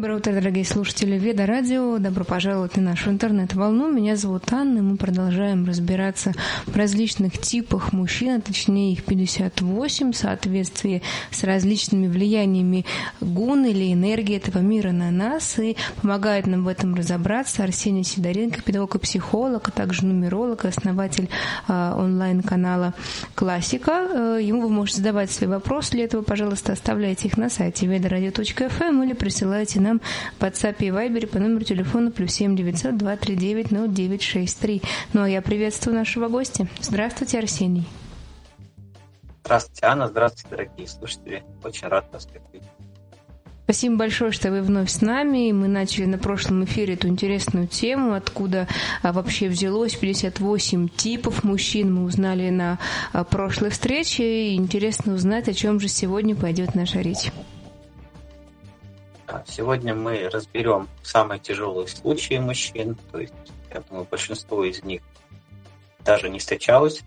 Доброе утро, дорогие слушатели Веда Радио. Добро пожаловать на нашу интернет-волну. Меня зовут Анна, и мы продолжаем разбираться в различных типах мужчин, а точнее их 58, в соответствии с различными влияниями гун или энергии этого мира на нас. И помогает нам в этом разобраться Арсений Сидоренко, педагог и психолог, а также нумеролог, основатель онлайн-канала «Классика». Ему вы можете задавать свои вопросы. Для этого, пожалуйста, оставляйте их на сайте vedoradio.fm или присылайте нам в WhatsApp и Viber по номеру телефона +7 900 239 0963. Ну а я приветствую нашего гостя. Здравствуйте, Арсений. Здравствуйте, Анна. Здравствуйте, дорогие слушатели. Очень рад вас видеть. Спасибо большое, что вы вновь с нами. Мы начали на прошлом эфире эту интересную тему, откуда вообще взялось 58 типов мужчин. Мы узнали на прошлой встрече. И интересно узнать, о чем же сегодня пойдет наша речь. Сегодня мы разберем самые тяжелые случаи мужчин. То есть, я думаю, большинство из них даже не встречалось,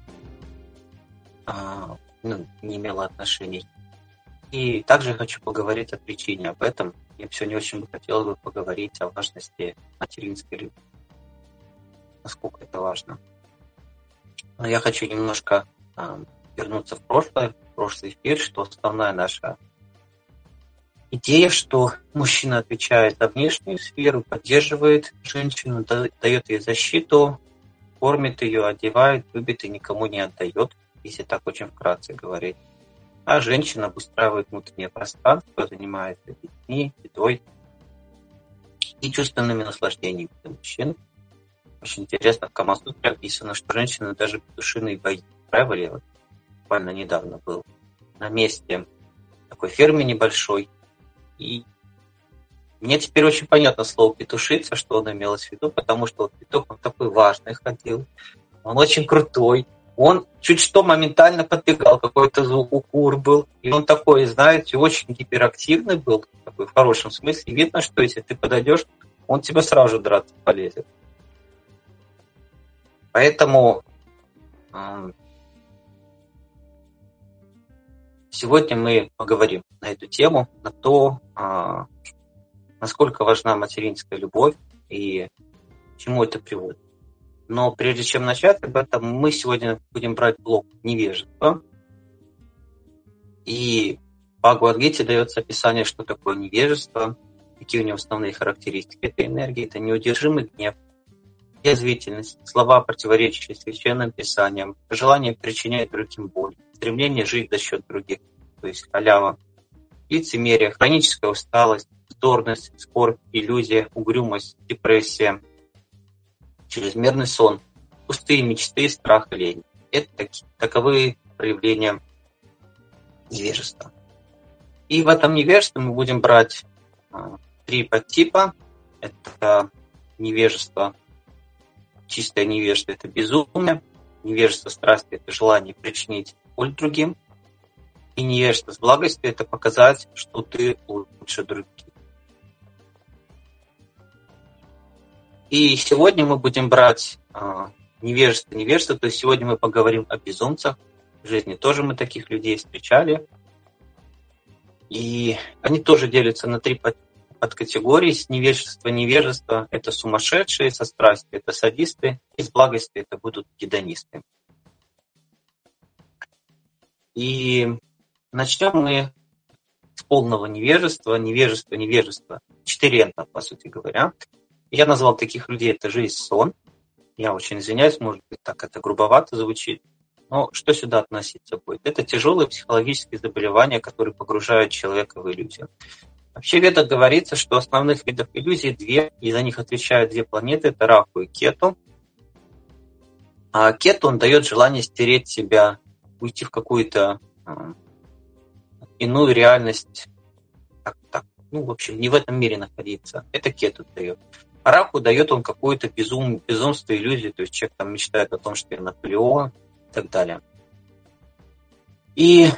не имело отношений. И также хочу поговорить о причине об этом. Я сегодня очень бы хотел бы поговорить о важности материнской любви. Насколько это важно. Но я хочу немножко вернуться в прошлый эфир, что основная наша идея, что мужчина отвечает за внешнюю сферу, поддерживает женщину, дает ей защиту, кормит ее, одевает, любит и никому не отдает, если так очень вкратце говорить. А женщина обустраивает внутреннее пространство, занимается детьми, едой и чувственными наслаждениями для мужчин. Очень интересно, в Камасутре описано, что женщины даже петушиные бои устраивали. Вот, буквально недавно был на месте такой фермы небольшой. И мне теперь очень понятно слово «петушица», что он имелось в виду, потому что вот петух, он такой важный ходил, он очень крутой, он чуть что моментально подбегал, какой-то звук у кур был, и он такой, знаете, очень гиперактивный был, такой в хорошем смысле. Видно, что если ты подойдешь, он тебя сразу же драться полезет. Поэтому сегодня мы поговорим на эту тему, на то, насколько важна материнская любовь и к чему это приводит. Но прежде чем начать об этом, мы сегодня будем брать блок невежества. И в Бхагавад-гите дается описание, что такое невежество, какие у него основные характеристики этой энергии. Это неудержимый гнев, язвительность, слова, противоречащие священным писаниям, желание причинять другим боль, стремление жить за счет других, то есть халява, лицемерие, хроническая усталость, вздорность, скорбь, иллюзия, угрюмость, депрессия, чрезмерный сон, пустые мечты, страх и лень. Это таковые проявления невежества. И в этом невежестве мы будем брать 3 подтипа. Это невежество, чистое невежество – это безумие, невежество страсти – это желание причинить боль другим, и невежество с благостью – это показать, что ты лучше других. И сегодня мы будем брать невежество, то есть сегодня мы поговорим о безумцах. В жизни тоже мы таких людей встречали. И они тоже делятся на 3 подкатегории. С невежество – это сумасшедшие, со страстью – это садисты, и с благостью – это будут гедонисты. И начнем мы с полного невежества. Невежество. 4 энта, по сути говоря. Я назвал таких людей, это жизнь, сон. Я очень извиняюсь, может быть, так это грубовато звучит. Но что сюда относиться будет? Это тяжелые психологические заболевания, которые погружают человека в иллюзию. Вообще в Ведах говорится, что основных видов иллюзий 2, и за них отвечают 2 планеты, это Раху и Кету. А Кету, он дает желание стереть себя, уйти в какую-то иную реальность, в общем, не в этом мире находиться. Это Кету дает. А Раху дает он какое-то безумство, иллюзию, то есть человек там мечтает о том, что я Наполеон и так далее. И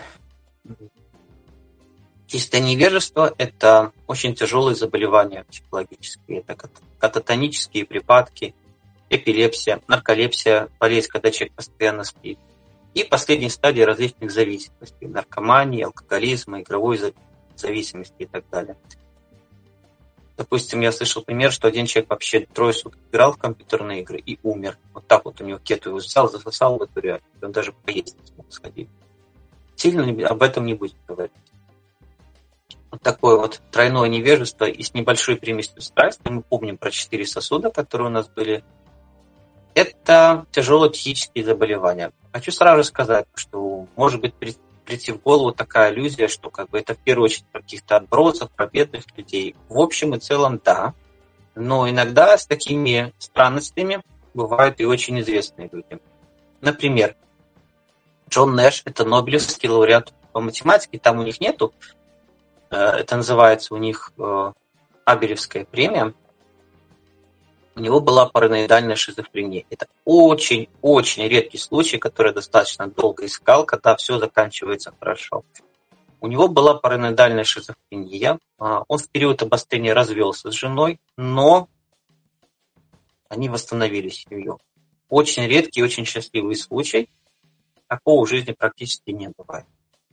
чистое невежество – это очень тяжелые заболевания психологические. Это кататонические припадки, эпилепсия, нарколепсия, болезнь, когда человек постоянно спит. И последние стадии различных зависимостей – наркомании, алкоголизма, игровой зависимости и так далее. Допустим, я слышал пример, что один человек вообще 3 суток играл в компьютерные игры и умер. Вот так вот у него кету его взял, засосал в эту реальность. Он даже поесть не смог сходить. Сильно об этом не будем говорить. Вот такое вот тройное невежество и с небольшой примесью страсти. Мы помним про 4 сосуда, которые у нас были. Это тяжелые психические заболевания. Хочу сразу сказать, что может быть прийти в голову такая иллюзия, что как бы это в первую очередь про каких-то отбросов, про бедных людей. В общем и целом, да. Но иногда с такими странностями бывают и очень известные люди. Например, Джон Нэш – это Нобелевский лауреат по математике. Там у них нету, это называется у них Абелевская премия. У него была параноидальная шизофрения. Это очень-очень редкий случай, который я достаточно долго искал, когда все заканчивается хорошо. У него была параноидальная шизофрения. Он в период обострения развелся с женой, но они восстановили семью. Очень редкий, очень счастливый случай. Такого в жизни практически не бывает.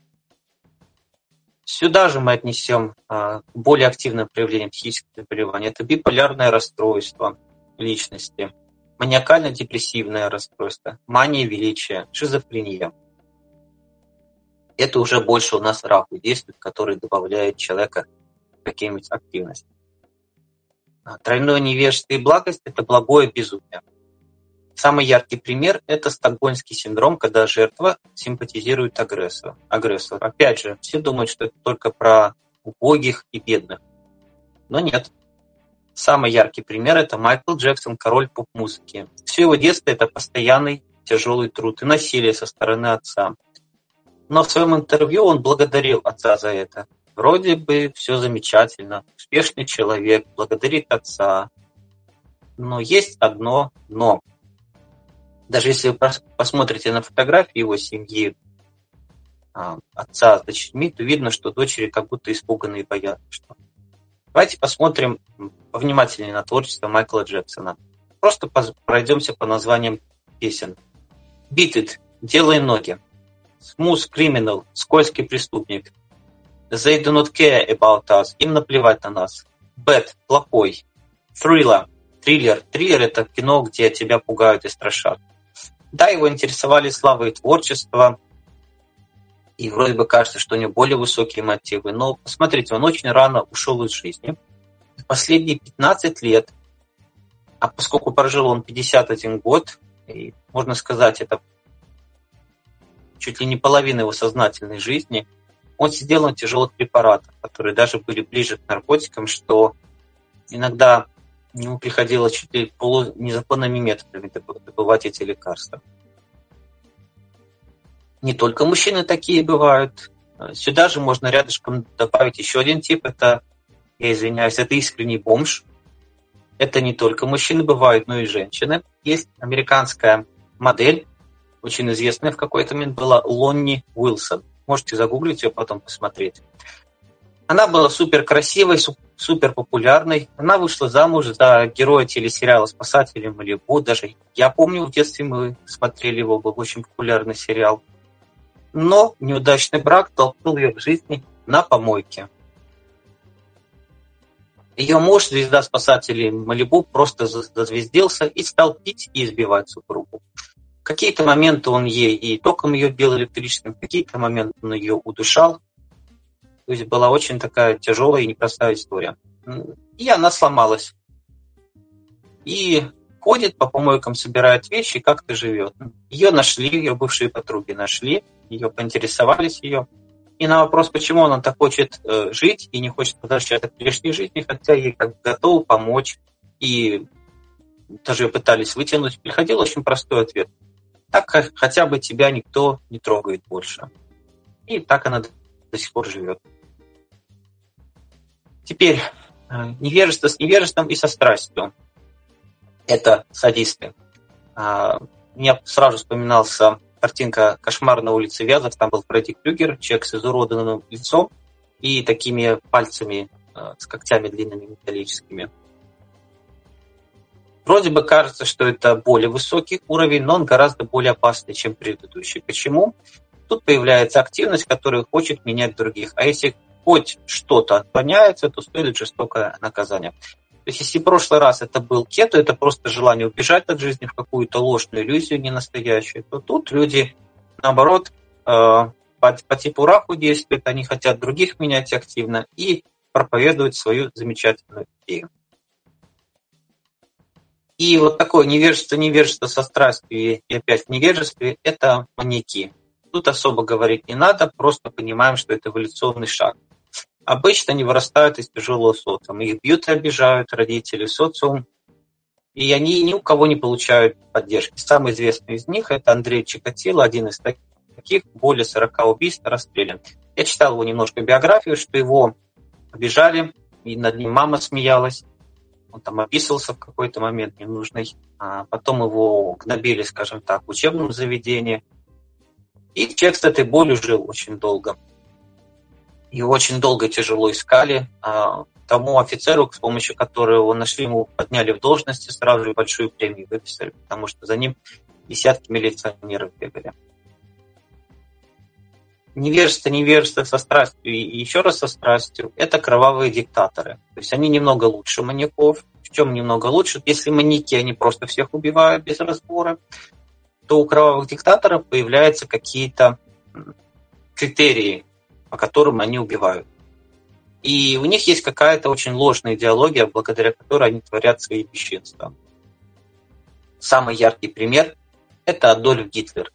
Сюда же мы отнесем более активное проявление психических заболеваний. Это биполярное расстройство личности, маниакально-депрессивное расстройство, мания величия, шизофрения. Это уже больше у нас раху действует, который добавляет человека в какие-нибудь активности. Тройное невежество и благость – это благое безумие. Самый яркий пример – это стокгольмский синдром, когда жертва симпатизирует агрессору. Опять же, все думают, что это только про убогих и бедных. Но нет. Самый яркий пример – это Майкл Джексон, король поп-музыки. Все его детство – это постоянный тяжелый труд и насилие со стороны отца. Но в своем интервью он благодарил отца за это. Вроде бы все замечательно, успешный человек, благодарит отца. Но есть одно «но». Даже если вы посмотрите на фотографии его семьи, отца с дочерьми, то видно, что дочери как будто испуганы и боятся. Давайте посмотрим повнимательнее на творчество Майкла Джексона. Просто пройдемся по названиям песен. Beat It – «Делай ноги». Smooth Criminal – «Скользкий преступник». They do not care about us – «Им наплевать на нас». Bad – «Плохой». Thriller – «Триллер». Триллер – это кино, где тебя пугают и страшат. Да, его интересовали слава и творчество, и вроде бы кажется, что у него более высокие мотивы, но посмотрите, он очень рано ушел из жизни. Последние 15 лет, а поскольку прожил он 51 год, и, можно сказать, это чуть ли не половина его сознательной жизни, он сидел на тяжелых препаратах, которые даже были ближе к наркотикам, что иногда ему приходилось чуть ли незаконными методами добывать эти лекарства. Не только мужчины такие бывают. Сюда же можно рядышком добавить еще один тип. Это, я извиняюсь, это искренний бомж. Это не только мужчины бывают, но и женщины. Есть американская модель, очень известная в какой-то момент была, Лонни Уилсон. Можете загуглить ее, потом посмотреть. Она была супер красивой, супер популярной. Она вышла замуж за героя телесериала «Спасатели Малибу». Даже я помню, в детстве мы смотрели его, был очень популярный сериал. Но неудачный брак толкнул ее в жизни на помойке. Ее муж, звезда «Спасателей Малибу», просто зазвездился и стал пить и избивать супругу. В какие-то моменты он ей и током ее бил электрическим, в какие-то моменты он ее удушал. То есть была очень такая тяжелая и непростая история. И она сломалась. И ходит по помойкам, собирает вещи и как-то живет. Ее нашли, ее бывшие подруги нашли, ее поинтересовались ее. И на вопрос, почему она так хочет жить и не хочет возвращаться к прежней жизни, хотя ей как готовы помочь, и даже ее пытались вытянуть, приходил очень простой ответ. Так хотя бы тебя никто не трогает больше. И так она до сих пор живет. Теперь невежество с невежеством и со страстью. Это садисты. Мне сразу вспоминался картинка «Кошмар на улице Вязов». Там был Фредди Крюгер, человек с изуродованным лицом и такими пальцами с когтями длинными металлическими. Вроде бы кажется, что это более высокий уровень, но он гораздо более опасный, чем предыдущий. Почему? Тут появляется активность, которая хочет менять других. А если хоть что-то отклоняется, то следует жестокое наказание. То есть если в прошлый раз это был кету, это просто желание убежать от жизни в какую-то ложную иллюзию, не настоящую, то тут люди, наоборот, по типу раху действуют, они хотят других менять активно и проповедуют свою замечательную идею. И вот такое невежество со страстью и опять в невежестве – это маньяки. Тут особо говорить не надо, просто понимаем, что это эволюционный шаг. Обычно они вырастают из тяжелого социума. Их бьют и обижают родители, социум, и они ни у кого не получают поддержки. Самый известный из них – это Андрей Чикатило, один из таких, более 40 убийств, расстрелян. Я читал его немножко биографию, что его обижали, и над ним мама смеялась. Он там описывался в какой-то момент ненужный. А потом его гнобили, скажем так, в учебном заведении. И человек с этой болью жил очень долго. Его очень долго и тяжело искали. Тому офицеру, с помощью которого его нашли, ему подняли в должности, сразу же большую премию выписали, потому что за ним десятки милиционеров бегали. Невежество со страстью и еще раз со страстью – это кровавые диктаторы. То есть они немного лучше маньяков. В чем немного лучше? Если маньяки, они просто всех убивают без разбора, то у кровавых диктаторов появляются какие-то критерии, по которым они убивают. И у них есть какая-то очень ложная идеология, благодаря которой они творят свои бесчинства. Самый яркий пример – это Адольф Гитлер.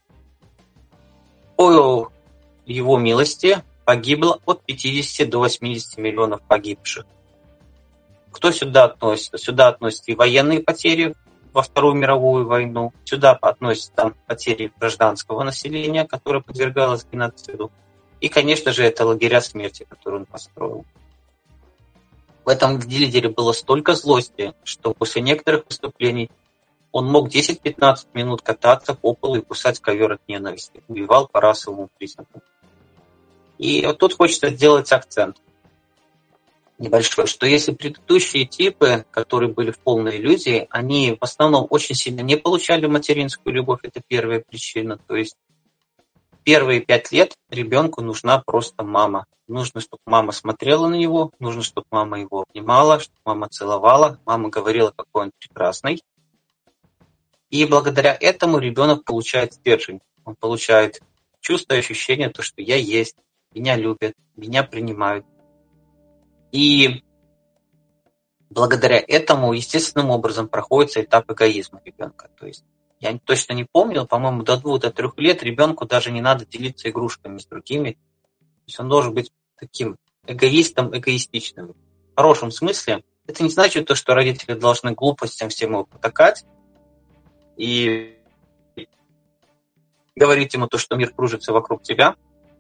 По его милости погибло от 50 до 80 миллионов погибших. Кто сюда относится? Сюда относятся и военные потери во Вторую мировую войну, сюда относятся потери гражданского населения, которое подвергалось геноциду, и, конечно же, это лагеря смерти, которые он построил. В этом лидере было столько злости, что после некоторых выступлений он мог 10-15 минут кататься по полу и кусать ковер от ненависти. Убивал по расовому признаку. И вот тут хочется сделать акцент небольшой, что если предыдущие типы, которые были в полной иллюзии, они в основном очень сильно не получали материнскую любовь, это первая причина. То есть первые 5 лет ребенку нужна просто мама. Нужно, чтобы мама смотрела на него, нужно, чтобы мама его обнимала, чтобы мама целовала, мама говорила, какой он прекрасный. И благодаря этому ребенок получает стержень. Он получает чувство и ощущение, то, что я есть, меня любят, меня принимают. И благодаря этому естественным образом проходит этап эгоизма ребенка. То есть я точно не помню, по-моему, до 2-3 лет ребенку даже не надо делиться игрушками с другими. То есть он должен быть таким эгоистом, эгоистичным. В хорошем смысле. Это не значит то, что родители должны глупостям всем его потакать и говорить ему то, что мир кружится вокруг тебя.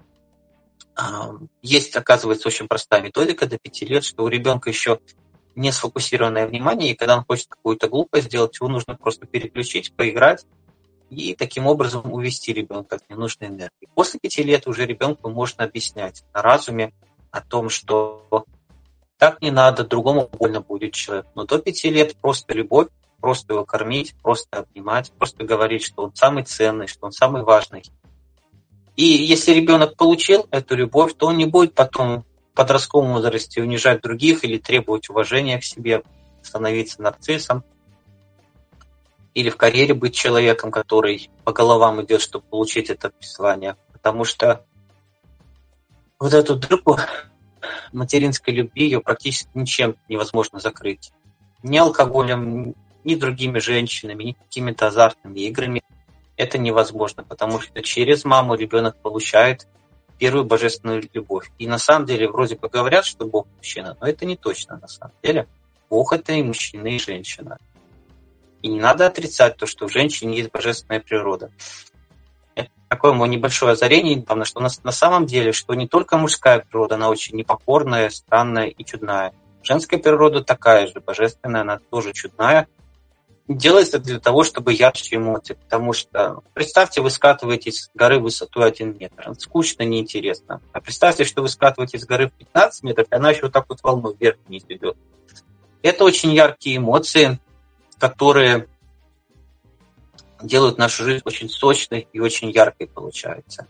Есть, оказывается, очень простая методика до 5 лет, что у ребенка еще не сфокусированное внимание, и когда он хочет какую-то глупость сделать, его нужно просто переключить, поиграть и таким образом увести ребенка от ненужной энергии. После 5 лет уже ребенку можно объяснять на разуме о том, что так не надо, другому больно будет человек. Но до 5 лет просто любовь, просто его кормить, просто обнимать, просто говорить, что он самый ценный, что он самый важный. И если ребенок получил эту любовь, то он не будет потом в подростковом возрасте унижать других или требовать уважения к себе, становиться нарциссом или в карьере быть человеком, который по головам идет, чтобы получить это призвание. Потому что вот эту дырку материнской любви, ее практически ничем невозможно закрыть. Ни алкоголем, ни другими женщинами, ни какими-то азартными играми. Это невозможно, потому что через маму ребенок получает первую божественную любовь. И на самом деле вроде бы говорят, что Бог мужчина, но это не точно на самом деле. Бог – это и мужчина, и женщина. И не надо отрицать то, что в женщине есть божественная природа. Это такое мое небольшое озарение, потому что на самом деле, что не только мужская природа, она очень непокорная, странная и чудная. Женская природа такая же, божественная, она тоже чудная. Делается для того, чтобы ярче эмоции, потому что представьте, вы скатываетесь с горы высотой 1 метр. Скучно, неинтересно. А представьте, что вы скатываетесь с горы в 15 метров, и она еще вот так вот волной вверх-вниз идет. Это очень яркие эмоции, которые делают нашу жизнь очень сочной и очень яркой получается.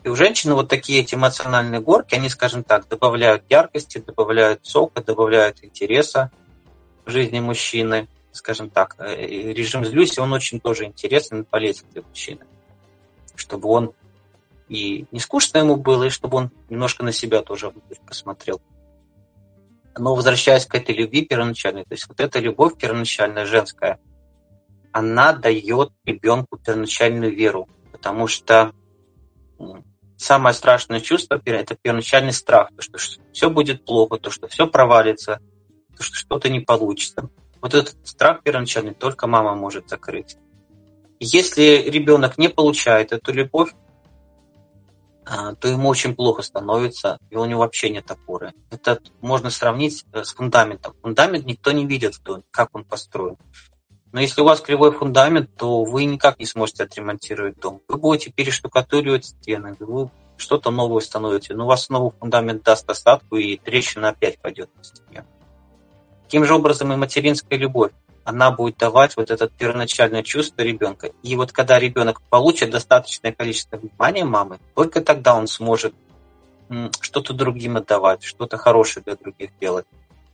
И у женщины вот такие эти эмоциональные горки, они, скажем так, добавляют яркости, добавляют сока, добавляют интереса в жизни мужчины. Скажем так, режим «злюсь», он очень тоже интересен и полезен для мужчины. Чтобы он и не скучно ему было, и чтобы он немножко на себя тоже посмотрел. Но возвращаясь к этой любви первоначальной, то есть вот эта любовь первоначальная женская, она дает ребенку первоначальную веру, потому что самое страшное чувство – это первоначальный страх, то, что все будет плохо, то, что все провалится, то, что что-то не получится. Вот этот страх первоначальный только мама может закрыть. И если ребенок не получает эту любовь, то ему очень плохо становится, и у него вообще нет опоры. Это можно сравнить с фундаментом. Фундамент никто не видит в доме, как он построен. Но если у вас кривой фундамент, то вы никак не сможете отремонтировать дом. Вы будете перештукатуривать стены, вы что-то новое установите, но у вас снова фундамент даст осадку, и трещина опять пойдет на стене. Таким же образом и материнская любовь. Она будет давать вот это первоначальное чувство ребенка. И вот когда ребенок получит достаточное количество внимания мамы, только тогда он сможет что-то другим отдавать, что-то хорошее для других делать.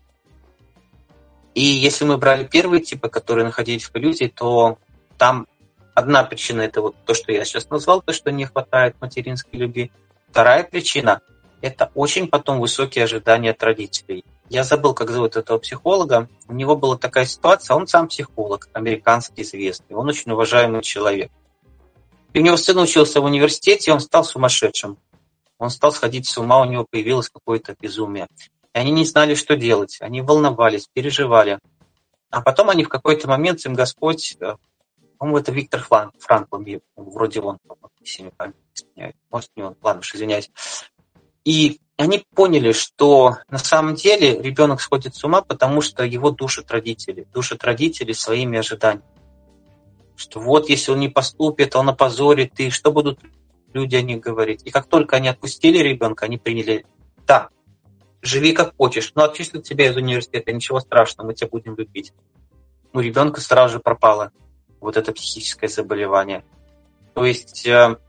И если мы брали первые типы, которые находились в иллюзии, то там одна причина – это вот то, что я сейчас назвал, то, что не хватает материнской любви. Вторая причина – это очень потом высокие ожидания от родителей. Я забыл, как зовут этого психолога. У него была такая ситуация, он сам психолог, американский известный, он очень уважаемый человек. И у него сын учился в университете, и он стал сумасшедшим. Он стал сходить с ума, у него появилось какое-то безумие. И они не знали, что делать. Они волновались, переживали. А потом они в какой-то момент, им Господь, по-моему, это Виктор Франкл, вроде он, если не память изменяет. Может, не он, ладно уж, извиняюсь. И они поняли, что на самом деле ребенок сходит с ума, потому что его душат родители своими ожиданиями. Что вот если он не поступит, он опозорит, и что будут люди о них говорить. И как только они отпустили ребенка, они приняли, да, живи как хочешь, но отчислят тебя из университета, ничего страшного, мы тебя будем любить. У ребенка сразу же пропало вот это психическое заболевание. То есть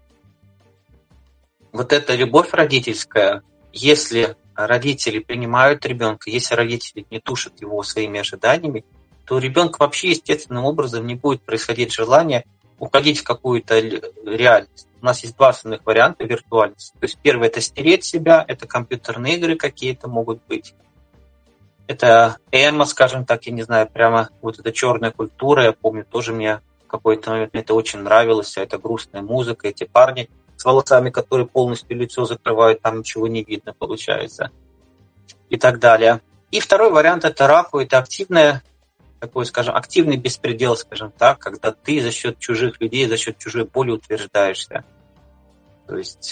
вот эта любовь родительская, если родители принимают ребенка, если родители не тушат его своими ожиданиями, то у ребенка вообще естественным образом не будет происходить желание уходить в какую-то реальность. У нас есть два основных варианта виртуальности. То есть первый – это стереть себя, это компьютерные игры какие-то могут быть. Это эмо, скажем так, я не знаю, прямо вот эта черная культура, я помню, тоже мне в какой-то момент это очень нравилось, это грустная музыка, эти парни с волосами, которые полностью лицо закрывают, там ничего не видно получается, и так далее. И второй вариант – это рафу, это активное, такой, скажем, активный беспредел, скажем так, когда ты за счет чужих людей, за счет чужой боли утверждаешься. То есть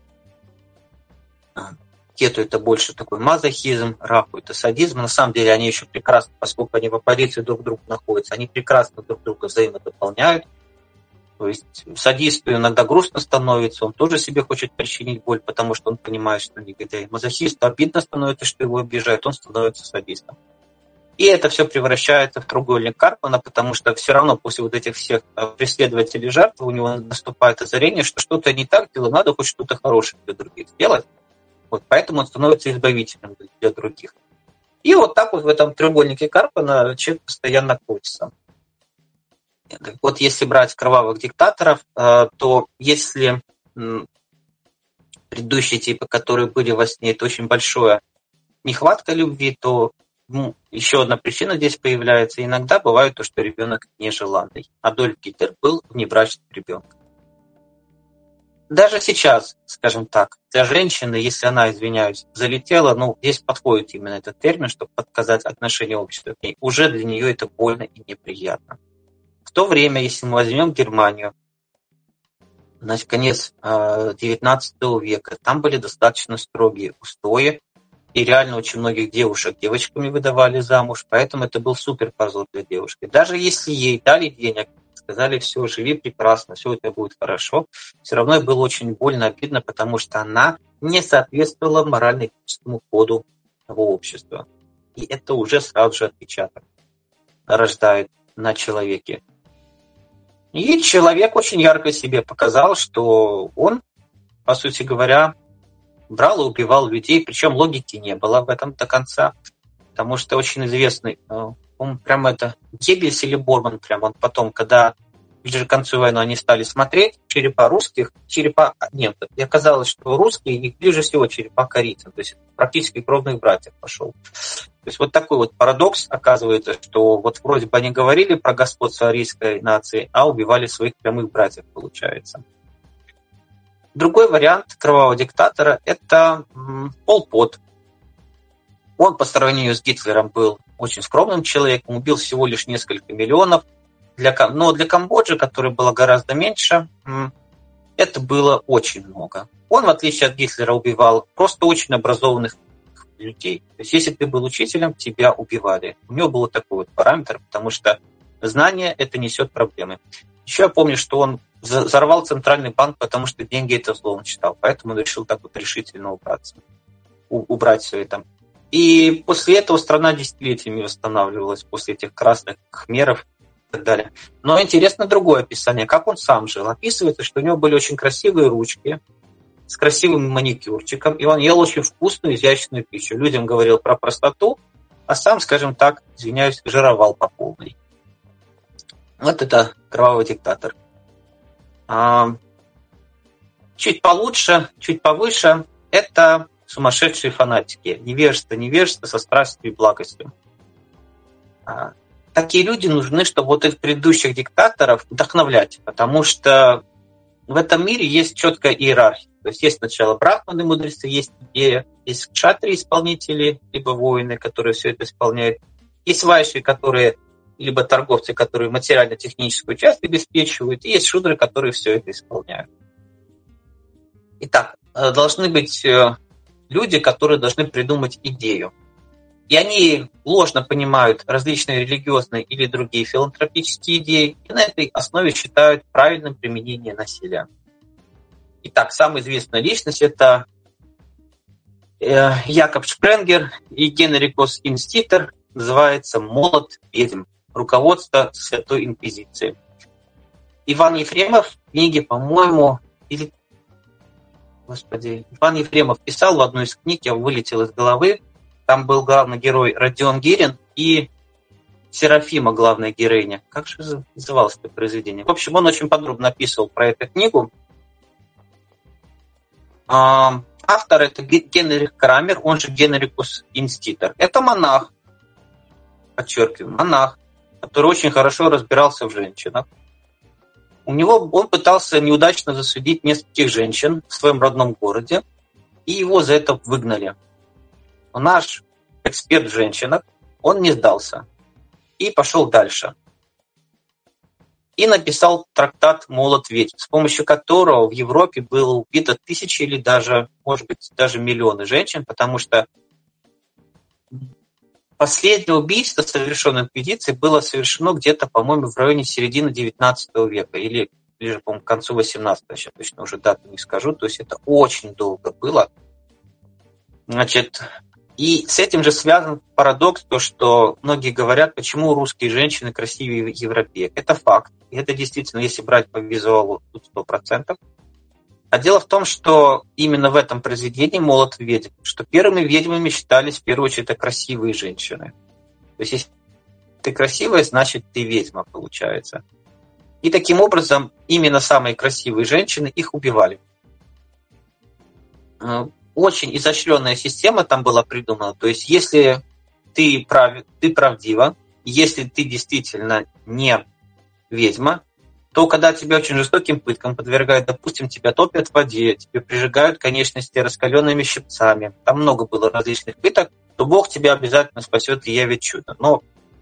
кету это больше такой мазохизм, рафу это садизм. На самом деле они еще прекрасно, поскольку они в оппозиции друг к другу находятся, они прекрасно друг друга взаимодополняют. То есть садисту иногда грустно становится, он тоже себе хочет причинить боль, потому что он понимает, что негодяй. Мазохисту обидно становится, что его обижают, он становится садистом. И это все превращается в треугольник Карпмана, потому что все равно после вот этих всех преследователей жертв у него наступает озарение, что что-то не так дело, надо хоть что-то хорошее для других сделать. Вот поэтому он становится избавителем для других. И вот так вот в этом треугольнике Карпмана человек постоянно крутится. Вот если брать кровавых диктаторов, то если предыдущие типы, которые были во сне, это очень большая нехватка любви, то еще одна причина здесь появляется. Иногда бывает то, что ребенок нежеланный. Адольф Гитлер был внебрачным ребенком. Даже сейчас, скажем так, для женщины, если она, извиняюсь, залетела, здесь подходит именно этот термин, чтобы подсказать отношение общества к ней, уже для нее это больно и неприятно. В то время, если мы возьмем Германию, значит, конец XIX века, там были достаточно строгие устои, и реально очень многих девушек девочками выдавали замуж, поэтому это был супер позор для девушки. Даже если ей дали денег, сказали, все, живи прекрасно, все у тебя будет хорошо, все равно ей было очень больно, обидно, потому что она не соответствовала морально-этическому коду того общества. И это уже сразу же отпечаток рождает на человеке. И человек очень ярко себе показал, что он по сути говоря, брал и убивал людей, причем логики не было в этом до конца, потому что очень известный, он прямо это Геббельс или Борман, прям он потом, когда ближе к концу войны они стали смотреть черепа русских, черепа немцев, и оказалось, что русские их ближе всего черепа корейцев, то есть практически кровных братьев пошел. То есть вот такой вот парадокс оказывается, что вот вроде бы они говорили про господство арийской нации, а убивали своих прямых братьев, получается. Другой вариант кровавого диктатора – это Пол Пот. Он по сравнению с Гитлером был очень скромным человеком, убил всего лишь несколько миллионов. Но для Камбоджи, которая была гораздо меньше, это было очень много. Он, в отличие от Гитлера, убивал просто очень образованных людей. То есть если ты был учителем, тебя убивали. У него был такой вот параметр, потому что знание – это несет проблемы. Еще я помню, что он взорвал центральный банк, потому что деньги – это зло, он считал. Поэтому он решил так вот решительно убрать все это. И после этого страна десятилетиями восстанавливалась, после этих красных khmerов и так далее. Но интересно другое описание, как он сам жил. Описывается, что у него были очень красивые ручки с красивым маникюрчиком, и он ел очень вкусную, изящную пищу. Людям говорил про простоту, а сам, скажем так, извиняюсь, жировал по полной. Вот это кровавый диктатор. Чуть получше, чуть повыше – это сумасшедшие фанатики. Невежество со страстью и благостью. Такие люди нужны, чтобы вот этих предыдущих диктаторов вдохновлять, потому что в этом мире есть четкая иерархия. То есть есть сначала брахманы, мудрецы, есть кшатрии, исполнители, либо воины, которые все это исполняют. Есть вайши, которые либо торговцы, которые материально-техническую часть обеспечивают, и есть шудры, которые все это исполняют. Итак, должны быть люди, которые должны придумать идею. И они ложно понимают различные религиозные или другие филантропические идеи, и на этой основе считают правильным применение насилия. Итак, самая известная личность – это Якоб Шпренгер и Генрикус Инститер, называется «Молот ведьм. Руководство Святой Инквизиции». Иван Ефремов в книге, по-моему, Иван Ефремов писал в одной из книг, я вылетел из головы, там был главный герой Родион Гирин и Серафима, главная героиня. Как же называлось это произведение? В общем, он очень подробно описывал про эту книгу. Автор – это Генрих Крамер, он же Генрикус Инститер. Это монах, подчеркиваю, монах, который очень хорошо разбирался в женщинах. Он пытался неудачно засудить нескольких женщин в своем родном городе, и его за это выгнали. Но наш эксперт в женщинах, он не сдался и пошел дальше. И написал трактат «Молот ведьм», с помощью которого в Европе было убито тысячи или даже, может быть, даже миллионы женщин, потому что последнее убийство, совершенное инквизицией, было совершено где-то, по-моему, в районе середины XIX века или ближе, по-моему, к концу XVIII, сейчас точно уже дату не скажу, то есть это очень долго было. Значит, и с этим же связан парадокс, то, что многие говорят, почему русские женщины красивее европеек. Это факт. И это действительно, если брать по визуалу, тут 100%. А дело в том, что именно в этом произведении «Молот ведьм», что первыми ведьмами считались, в первую очередь, это красивые женщины. То есть, если ты красивая, значит, ты ведьма, получается. И таким образом, именно самые красивые женщины, их убивали. Очень изощренная система там была придумана. То есть, если ты правдива, если ты действительно не ведьма, то когда тебя очень жестоким пыткам подвергают, допустим, тебя топят в воде, тебе прижигают конечности раскаленными щипцами, там много было различных пыток, то Бог тебя обязательно спасет и явит чудо. Но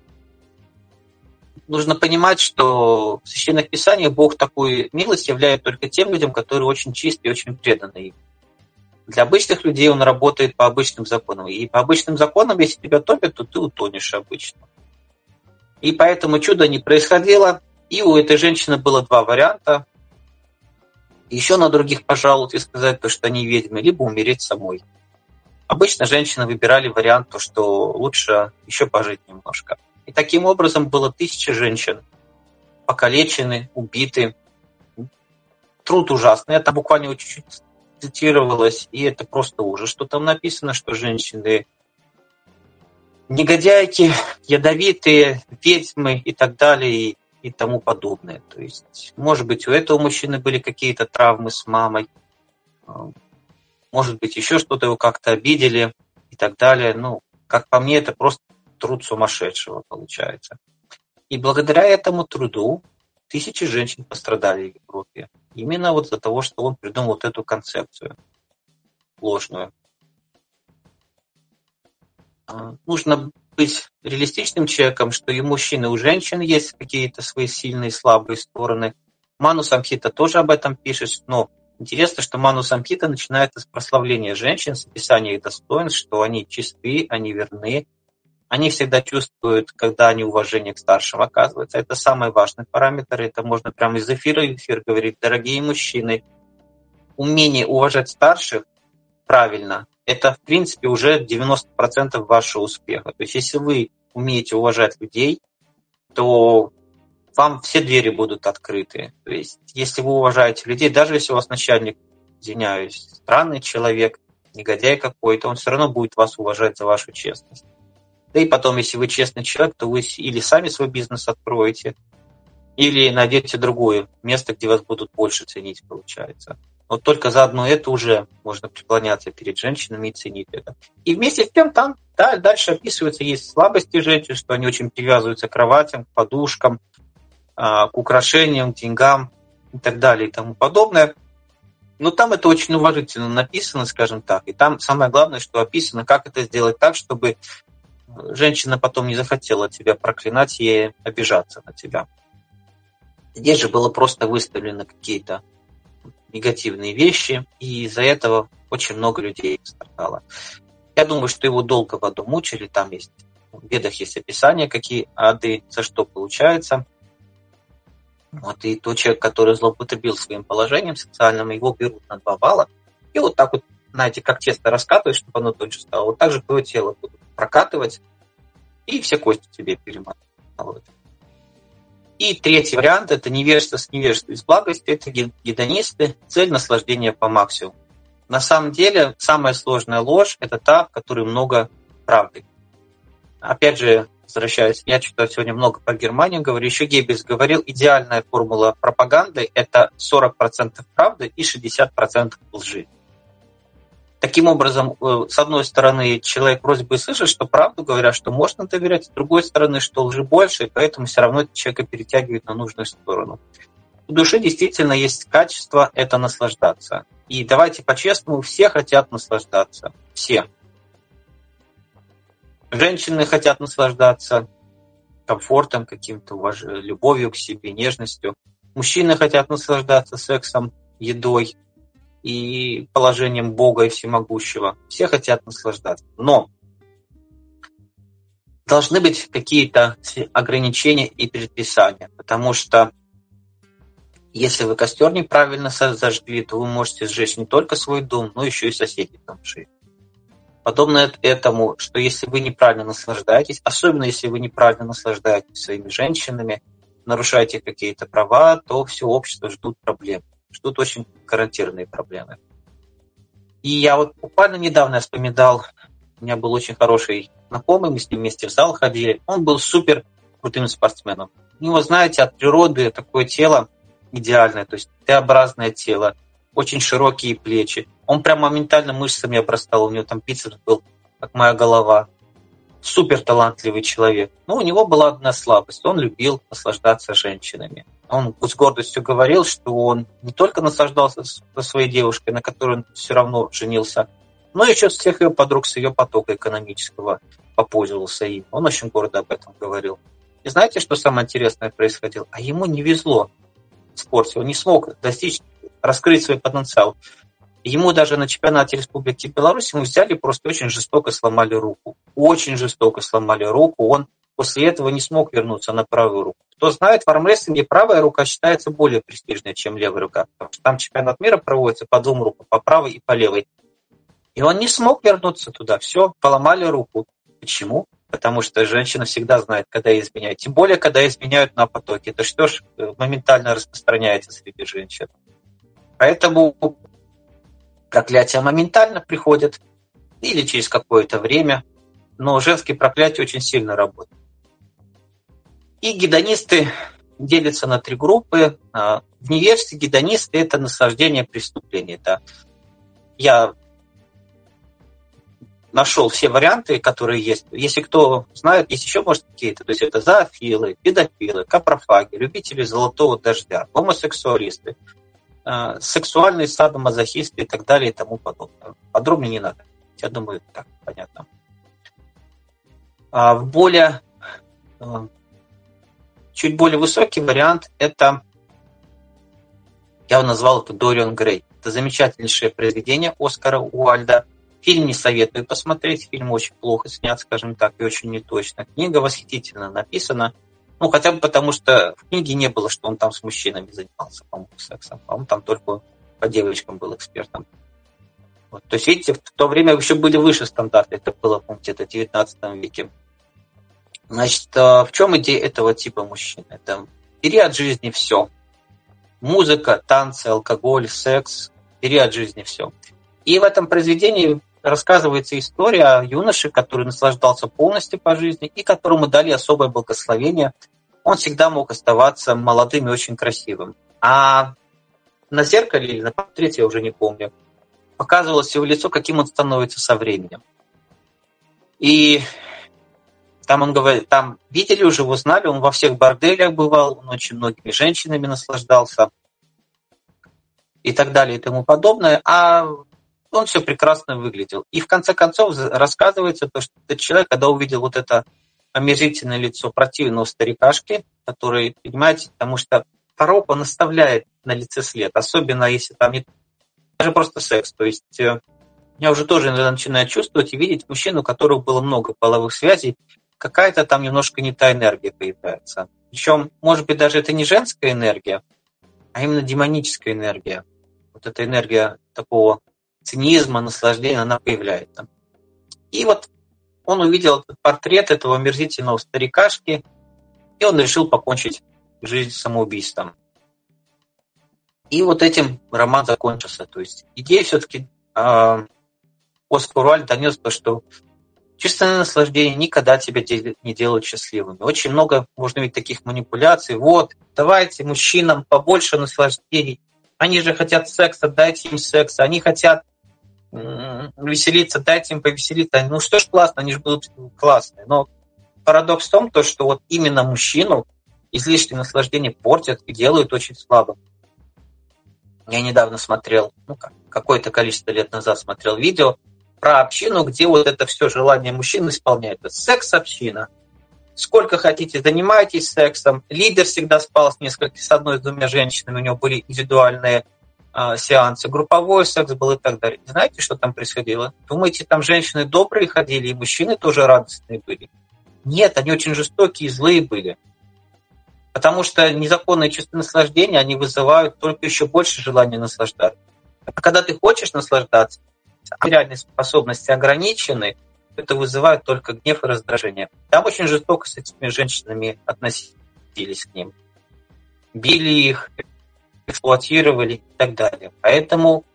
нужно понимать, что в Священных Писаниях Бог такую милость являет только тем людям, которые очень чистые и очень преданные. Для обычных людей он работает по обычным законам. И по обычным законам, если тебя топят, то ты утонешь обычно. И поэтому чудо не происходило. И у этой женщины было два варианта. Еще на других пожаловать и сказать, что они ведьмы, либо умереть самой. Обычно женщины выбирали вариант, что лучше еще пожить немножко. И таким образом было 1000 женщин покалечены, убиты. Труд ужасный. Это буквально чуть-чуть цитировалось, и это просто ужас, что там написано, что женщины негодяйки, ядовитые, ведьмы и так далее, и тому подобное. То есть, может быть, у этого мужчины были какие-то травмы с мамой, может быть, еще что-то его как-то обидели и так далее. Ну, как по мне, это просто труд сумасшедшего получается. И благодаря этому труду тысячи женщин пострадали в Европе. Именно вот из-за того, что он придумал вот эту концепцию ложную. Нужно быть реалистичным человеком, что и у мужчин, и у женщин есть какие-то свои сильные и слабые стороны. Ману Самхита тоже об этом пишет, но интересно, что Ману Самхита начинает с прославления женщин, с описания их достоинств, что они чисты, они верны, они всегда чувствуют, когда они уважение к старшим оказываются. Это самый важный параметр, это можно прямо из эфира в эфир говорить. Дорогие мужчины, умение уважать старших правильно, это, в принципе, уже 90% вашего успеха. То есть, если вы умеете уважать людей, то вам все двери будут открыты. То есть, если вы уважаете людей, даже если у вас начальник, извиняюсь, странный человек, негодяй какой-то, он все равно будет вас уважать за вашу честность. Да и потом, если вы честный человек, то вы или сами свой бизнес откроете, или найдете другое место, где вас будут больше ценить, получается. Вот только за одно это уже можно преклоняться перед женщинами и ценить это. И вместе с тем там дальше описываются, есть слабости женщин, что они очень привязываются к кроватям, к подушкам, к украшениям, к деньгам и так далее и тому подобное. Но там это очень уважительно написано, скажем так. И там самое главное, что описано, как это сделать так, чтобы женщина потом не захотела тебя проклинать и обижаться на тебя. Здесь же было просто выставлено какие-то негативные вещи, и из-за этого очень много людей страдало. Я думаю, что его долго в аду мучили, там есть, в Ведах есть описание, какие ады, за что получается. Вот, и тот человек, который злоупотребил своим положением социальным, его берут на 2 балла, и вот так вот, знаете, как тесто раскатывать, чтобы оно тоньше стало, вот так же твое тело будут прокатывать, и все кости тебе перемалывают. И третий вариант – это невежество с невежеством из благости, это гедонисты, цель наслаждения по максимуму. На самом деле, самая сложная ложь – это та, в которой много правды. Опять же, возвращаясь, я читаю сегодня много про Германию, говорю, еще Геббельс говорил, идеальная формула пропаганды – это 40% правды и 60% лжи. Таким образом, с одной стороны, человек вроде бы слышит, что правду говорят, что можно доверять, с другой стороны, что лжи больше, и поэтому все равно человека перетягивает на нужную сторону. У души действительно есть качество – это наслаждаться. И давайте по-честному, все хотят наслаждаться. Все. Женщины хотят наслаждаться комфортом каким-то, любовью к себе, нежностью. Мужчины хотят наслаждаться сексом, едой и положением Бога и Всемогущего. Все хотят наслаждаться. Но должны быть какие-то ограничения и предписания, потому что если вы костер неправильно зажгли, то вы можете сжечь не только свой дом, но еще и соседний дом сжечь. Подобно этому, что если вы неправильно наслаждаетесь, особенно если вы неправильно наслаждаетесь своими женщинами, нарушаете какие-то права, то все общество ждут проблем. Ждут очень гарантированные проблемы. И я вот буквально недавно вспоминал, у меня был очень хороший знакомый, мы с ним вместе в зал ходили, он был супер крутым спортсменом. У него, знаете, от природы такое тело идеальное, то есть Т-образное тело, очень широкие плечи. Он прям моментально мышцами обрастал, у него там бицепс был, как моя голова. Супер талантливый человек. Но у него была одна слабость. Он любил наслаждаться женщинами. Он с гордостью говорил, что он не только наслаждался со своей девушкой, на которой он все равно женился, но еще с всех ее подруг, с ее потока экономического попользовался им. Он очень гордо об этом говорил. И знаете, что самое интересное происходило? А ему не везло в спорте. Он не смог достичь, раскрыть свой потенциал. Ему даже на чемпионате Республики Беларусь ему взяли, просто очень жестоко сломали руку. Очень жестоко сломали руку. Он после этого не смог вернуться на правую руку. Кто знает, в армрестлинге правая рука считается более престижной, чем левая рука. Потому что там чемпионат мира проводится по 2 рукам, по правой и по левой. И он не смог вернуться туда. Все, поломали руку. Почему? Потому что женщина всегда знает, когда изменяют. Тем более, когда изменяют на потоке. Это что ж моментально распространяется среди женщин. Поэтому проклятия моментально приходят или через какое-то время, но женские проклятия очень сильно работают. И гедонисты делятся на 3 группы. В неверии гедонисты – это наслаждение преступления. Да. Я нашел все варианты, которые есть. Если кто знает, есть еще, может, какие-то. То есть это зоофилы, педофилы, капрофаги, любители золотого дождя, гомосексуалисты, сексуальные садомазохисты и так далее и тому подобное. Подробнее не надо. Я думаю, так понятно. Чуть более высокий вариант – это, я его назвал это «Дориан Грей». Это замечательнейшее произведение Оскара Уайльда. Фильм не советую посмотреть, фильм очень плохо снят, скажем так, и очень неточно. Книга восхитительно написана, хотя бы потому, что в книге не было, что он там с мужчинами занимался, по-моему, сексом. По-моему, там только по девочкам был экспертом. Вот. То есть, видите, в то время еще были выше стандарты, это было, помните, это в 19 веке. Значит, в чем идея этого типа мужчин? Это бери от жизни все. Музыка, танцы, алкоголь, секс. Бери от жизни все. И в этом произведении рассказывается история о юноше, который наслаждался полностью по жизни и которому дали особое благословение. Он всегда мог оставаться молодым и очень красивым. А на зеркале или на портрете, я уже не помню, показывалось его лицо, каким он становится со временем. И там он говорит, там видели уже, его знали, он во всех борделях бывал, он очень многими женщинами наслаждался и так далее и тому подобное, а он все прекрасно выглядел. И в конце концов рассказывается то, что этот человек, когда увидел вот это омерзительное лицо противного старикашки, который, понимаете, потому что порок, он оставляет на лице след, особенно если там не даже просто секс, то есть я уже тоже иногда начинаю чувствовать и видеть мужчину, у которого было много половых связей, какая-то там немножко не та энергия появляется. Причем, может быть, даже это не женская энергия, а именно демоническая энергия. Вот эта энергия такого цинизма, наслаждения, она появляется. И вот он увидел этот портрет этого омерзительного старикашки, и он решил покончить жизнь самоубийством. И вот этим роман закончился. То есть идея все-таки Оскар Уайльд донес то, что чувственное наслаждение никогда тебя не делает счастливым. Очень много можно видеть таких манипуляций. Вот, давайте мужчинам побольше наслаждений. Они же хотят секса, дайте им секс. Они хотят веселиться, дайте им повеселиться. Ну что ж классно, они же будут классные. Но парадокс в том, что вот именно мужчину излишнее наслаждение портят и делают очень слабым. Я недавно смотрел, какое-то количество лет назад смотрел видео про общину, где вот это все желание мужчин исполняет. Это секс-община. Сколько хотите, занимайтесь сексом. Лидер всегда спал с одной, с двумя женщинами, у него были индивидуальные сеансы, групповой секс был и так далее. Знаете, что там происходило? Думаете, там женщины добрые ходили, и мужчины тоже радостные были? Нет, они очень жестокие и злые были. Потому что незаконные чувства наслаждения, они вызывают только еще больше желания наслаждаться. А когда ты хочешь наслаждаться, а реальные способности ограничены, это вызывает только гнев и раздражение. Там очень жестоко с этими женщинами относились к ним. Били их, эксплуатировали и так далее. Поэтому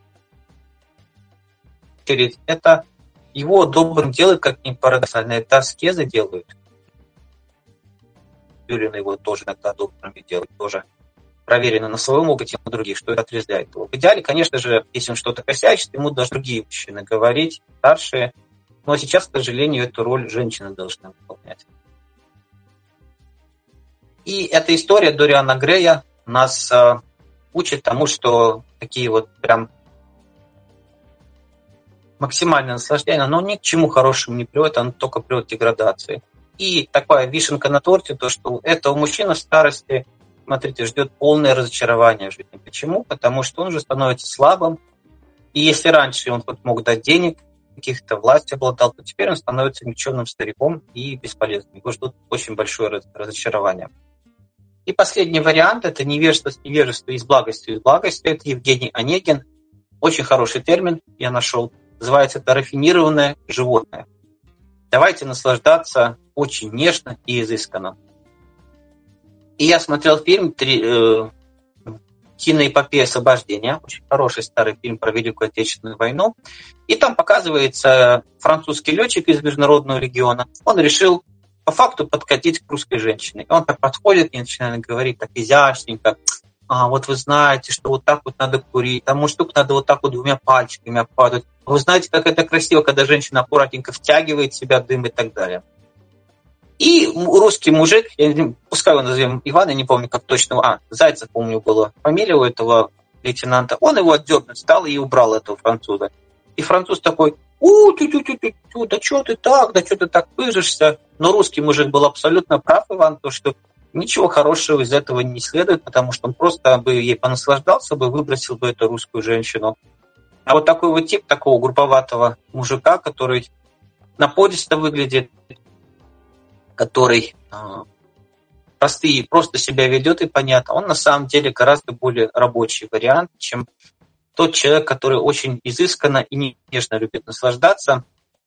это его добрым делает, как ни парадоксально, это аскезы делают. Юрин его тоже иногда добрыми делает, тоже проверено на своем опыте, на других, что это отрезвляет его. В идеале, конечно же, если он что-то косячит, ему должны другие мужчины говорить, старшие. Но сейчас, к сожалению, эту роль женщины должны выполнять. И эта история Дориана Грея нас учит тому, что такие вот прям максимальное наслаждение, оно ни к чему хорошему не приводит, оно только приводит к деградации. И такая вишенка на торте, то, что этого мужчина в старости, смотрите, ждет полное разочарование в жизни. Почему? Потому что он уже становится слабым. И если раньше он хоть мог дать денег, каких-то власти обладал, то теперь он становится никчемным стариком и бесполезным. Его ждут очень большое разочарование. И последний вариант – это невежество с невежеством и с благостью из благости. Это Евгений Онегин. Очень хороший термин я нашел. Называется это рафинированное животное. Давайте наслаждаться очень нежно и изысканно. И я смотрел фильм киноэпопея «Освобождение». Очень хороший старый фильм про Великую Отечественную войну. И там показывается французский летчик из международного региона. Он решил по факту подкатить к русской женщине. И он так подходит и начинает говорить так изящненько. Вот вы знаете, что вот так вот надо курить, а мундштук надо вот так вот 2 пальчиками обхватывать. Вы знаете, как это красиво, когда женщина аккуратненько втягивает в себя дым и так далее. И русский мужик, пускай его назовем Иван, я не помню, как точно, Зайцев, помню, была фамилия у этого лейтенанта, он его отдернуть стал и убрал этого француза. И француз такой: да что ты так пыжишься? Но русский мужик был абсолютно прав, Иван, то, что ничего хорошего из этого не следует, потому что он просто бы ей понаслаждался бы, выбросил бы эту русскую женщину. А вот такой вот тип такого грубоватого мужика, который напористо выглядит, который просто себя ведет и понятно, он на самом деле гораздо более рабочий вариант, чем тот человек, который очень изысканно и нежно любит наслаждаться.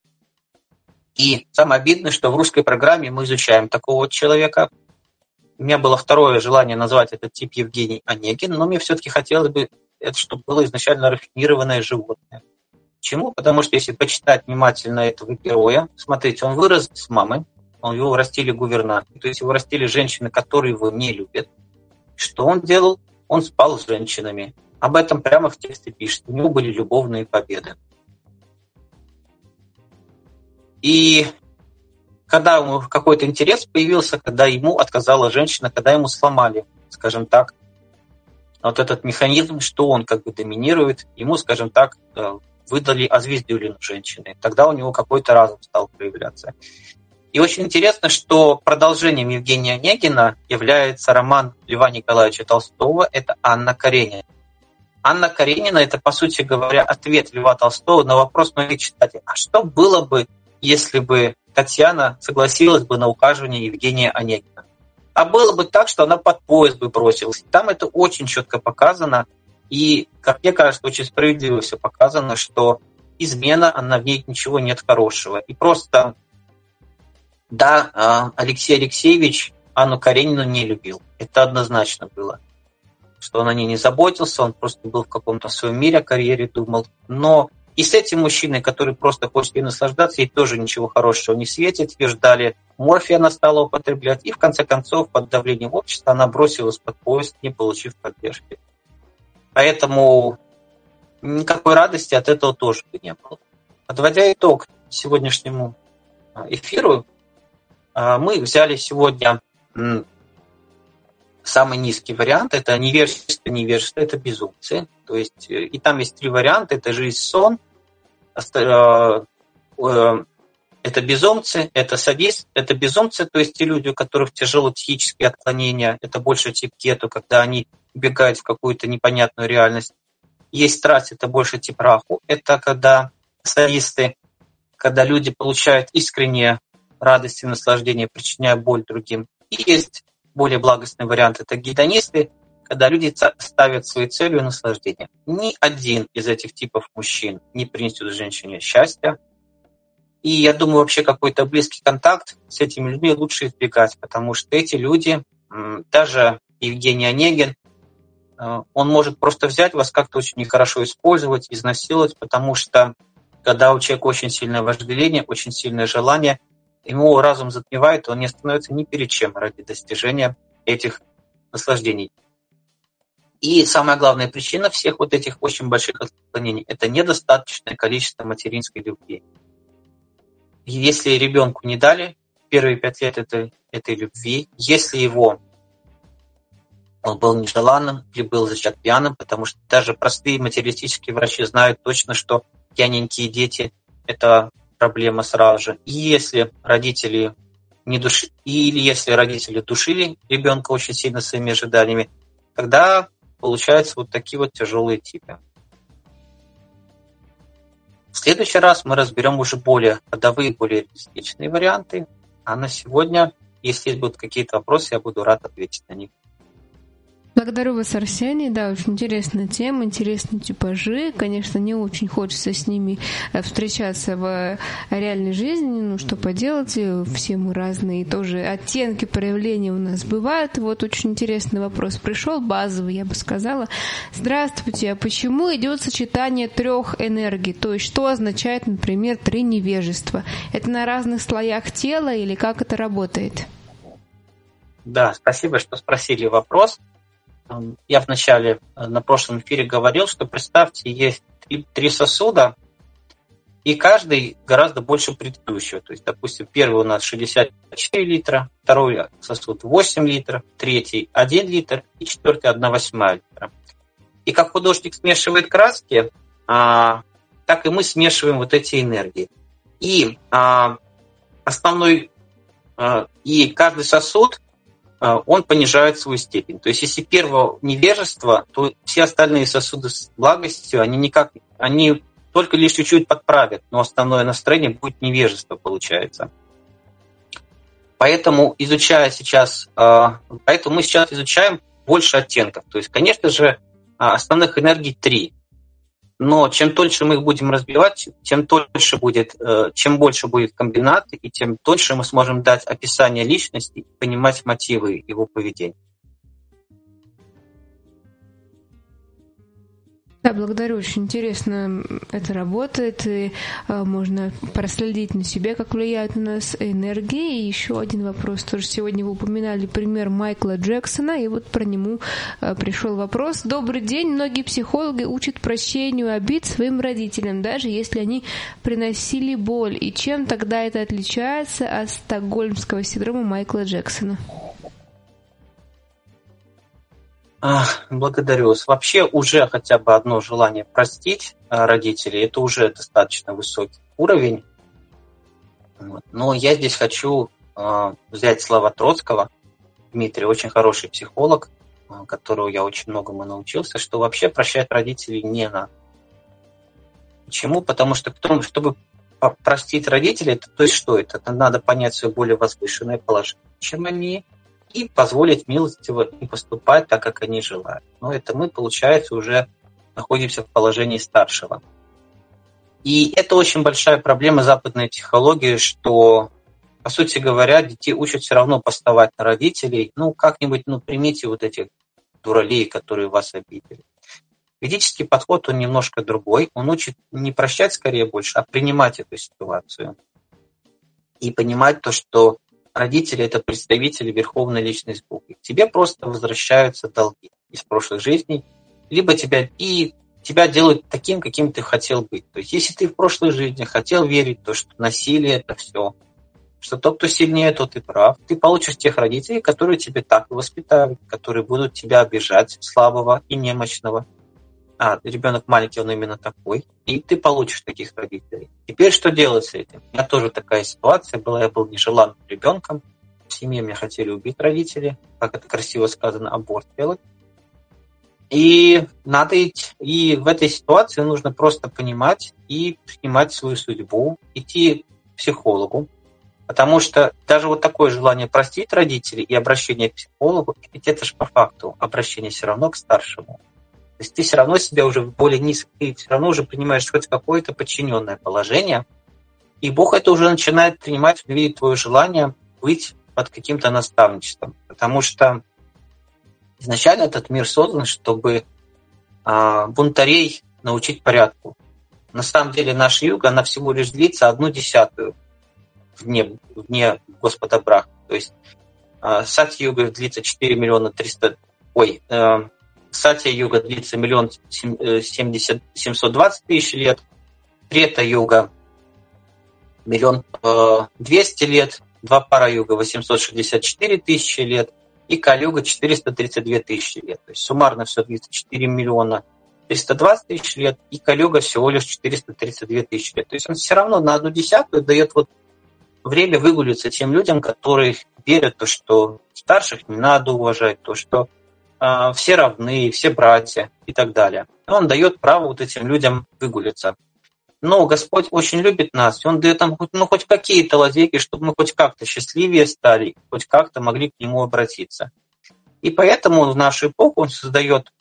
И самое обидное, что в русской программе мы изучаем такого вот человека. У меня было второе желание назвать этот тип Евгений Онегин, но мне все-таки хотелось бы, чтобы было изначально рафинированное животное. Почему? Потому что если почитать внимательно этого героя, смотрите, он вырос с мамой, его растили гувернантки, то есть его растили женщины, которые его не любят. Что он делал? Он спал с женщинами. Об этом прямо в тексте пишет. У него были любовные победы. И когда ему какой-то интерес появился, когда ему отказала женщина, когда ему сломали, скажем так, вот этот механизм, что он как бы доминирует, ему, скажем так, выдали озвездюлину женщины. Тогда у него какой-то разум стал проявляться. И очень интересно, что продолжением Евгения Онегина является роман Льва Николаевича Толстого, это «Анна Каренина». Анна Каренина – это, по сути говоря, ответ Льва Толстого на вопрос многих читателей. А что было бы, если бы Татьяна согласилась бы на ухаживание Евгения Онегина? А было бы так, что она под поезд бы бросилась. Там это очень четко показано. И, как мне кажется, очень справедливо все показано, что измена, в ней ничего нет хорошего. И просто... Да, Алексей Алексеевич Анну Каренину не любил. Это однозначно было. Что он о ней не заботился, он просто был в каком-то своем мире, о карьере думал. Но и с этим мужчиной, который просто хочет ей наслаждаться, ей тоже ничего хорошего не светит. Ей ждали морфий, она стала употреблять. И в конце концов, под давлением общества, она бросилась под поезд, не получив поддержки. Поэтому никакой радости от этого тоже не было. Подводя итог сегодняшнему эфиру, мы взяли сегодня самый низкий вариант, это невежество, это безумцы. То есть, и там есть 3 варианта, это жизнь-сон, это безумцы, это садист, это безумцы, то есть те люди, у которых тяжелые психические отклонения, это больше тип кету, когда они убегают в какую-то непонятную реальность. Есть страсть, это больше тип раху, это когда садисты, когда люди получают искреннее радость и наслаждение, причиняя боль другим. И есть более благостный вариант, это гедонисты, когда люди ставят своей целью наслаждение. Ни один из этих типов мужчин не принесет женщине счастья. И я думаю, вообще какой-то близкий контакт с этими людьми лучше избегать, потому что эти люди, даже Евгений Онегин, он может просто взять вас как-то очень нехорошо использовать, изнасиловать, потому что когда у человека очень сильное вожделение, очень сильное желание, ему разум затмевает, он не остановится ни перед чем ради достижения этих наслаждений. И самая главная причина всех вот этих очень больших отклонений – это недостаточное количество материнской любви. И если ребенку не дали первые 5 лет этой любви, если он был нежеланным или был зачат пьяным, потому что даже простые материалистические врачи знают точно, что пьяненькие дети – это проблема сразу же. И если родители если родители душили ребенка очень сильно своими ожиданиями, тогда получаются вот такие вот тяжелые типы. В следующий раз мы разберем уже более ходовые, более реалистичные варианты. А на сегодня, если будут какие-то вопросы, я буду рад ответить на них. Благодарю вас, Арсений. Да, очень интересная тема, интересные типажи. Конечно, не очень хочется с ними встречаться в реальной жизни. Ну, что поделать, все мы разные. Тоже оттенки проявления у нас бывают. Вот очень интересный вопрос пришел, базовый, я бы сказала. Здравствуйте, а почему идет сочетание 3 энергий? То есть, что означает, например, 3 невежества? Это на разных слоях тела или как это работает? Да, спасибо, что спросили вопрос. Я вначале на прошлом эфире говорил, что представьте, есть 3 сосуда, и каждый гораздо больше предыдущего. То есть, допустим, первый у нас 64 литра, второй сосуд 8 литров, третий 1 литр и четвертый 1/8 литра. И как художник смешивает краски, так и мы смешиваем вот эти энергии. И и каждый сосуд он понижает свою степень. То есть, если первого невежество, то все остальные сосуды с благостью, они только лишь чуть-чуть подправят, но основное настроение будет невежество, получается. Поэтому мы сейчас изучаем больше оттенков. То есть, конечно же, основных энергий 3. Но чем дольше мы их будем разбивать, чем больше будет комбинат, и тем дольше мы сможем дать описание личности и понимать мотивы его поведения. Да, благодарю. Очень интересно это работает, и можно проследить на себе, как влияют на нас энергии. И еще один вопрос. Тоже сегодня вы упоминали пример Майкла Джексона, и вот про него пришел вопрос. Добрый день. Многие психологи учат прощению обид своим родителям, даже если они приносили боль. И чем тогда это отличается от стокгольмского синдрома Майкла Джексона? Благодарю вас. Вообще уже хотя бы одно желание простить родителей, это уже достаточно высокий уровень. Но я здесь хочу взять слова Троцкого. Дмитрий очень хороший психолог, которого я очень многому научился, что вообще прощать родителей не надо. Почему? Потому что чтобы простить родителей, то есть что это? Это надо понять свое более возвышенное положение, чем они, и позволить милостиво им поступать так, как они желают. Но это мы, получается, уже находимся в положении старшего. И это очень большая проблема западной психологии, что, по сути говоря, детей учат все равно поставать на родителей. Как-нибудь, примите вот этих дуралей, которые вас обидели. Ведический подход, он немножко другой. Он учит не прощать скорее больше, а принимать эту ситуацию. И понимать то, что родители – это представители верховной личности Бога. Тебе просто возвращаются долги из прошлых жизней, либо тебя делают таким, каким ты хотел быть. То есть, если ты в прошлой жизни хотел верить в то, что насилие – это все, что тот, кто сильнее, тот и прав, ты получишь тех родителей, которые тебя так и воспитали, которые будут тебя обижать, слабого и немощного. Ребенок маленький, он именно такой, и ты получишь таких родителей. Теперь что делать с этим? У меня тоже такая ситуация была, я был нежеланным ребенком, в семье меня хотели убить родители, как это красиво сказано, аборт делать. И в этой ситуации нужно просто понимать и принимать свою судьбу, идти к психологу, потому что даже вот такое желание простить родителей и обращение к психологу, ведь это же по факту обращение все равно к старшему. То есть ты все равно себя уже более низко, ты все равно уже принимаешь хоть какое-то подчиненное положение, и Бог это уже начинает принимать в виде твоего желания быть под каким-то наставничеством. Потому что изначально этот мир создан, чтобы бунтарей научить порядку. На самом деле наша юга, она всего лишь длится 1/10 в дне Господа Браха. То есть Сатья-юга длится 4 миллиона 300... Сатья-юга длится 1 720 000 лет, Трета-юга 1 200 000 лет, Двапара-юга 864 000 лет и Кали-юга 432 000 лет. То есть суммарно все длится 4 миллиона 320 000 лет, и Кали-юга всего лишь 432 000 лет. То есть он все равно на 1/10 дает время выгулиться тем людям, которые верят в то, что старших не надо уважать, то, что все равны, все братья и так далее. Он дает право этим людям выгулиться. Но Господь очень любит нас, и Он дает нам хоть какие-то лазейки, чтобы мы хоть как-то счастливее стали, хоть как-то могли к Нему обратиться. И поэтому в нашу эпоху он создает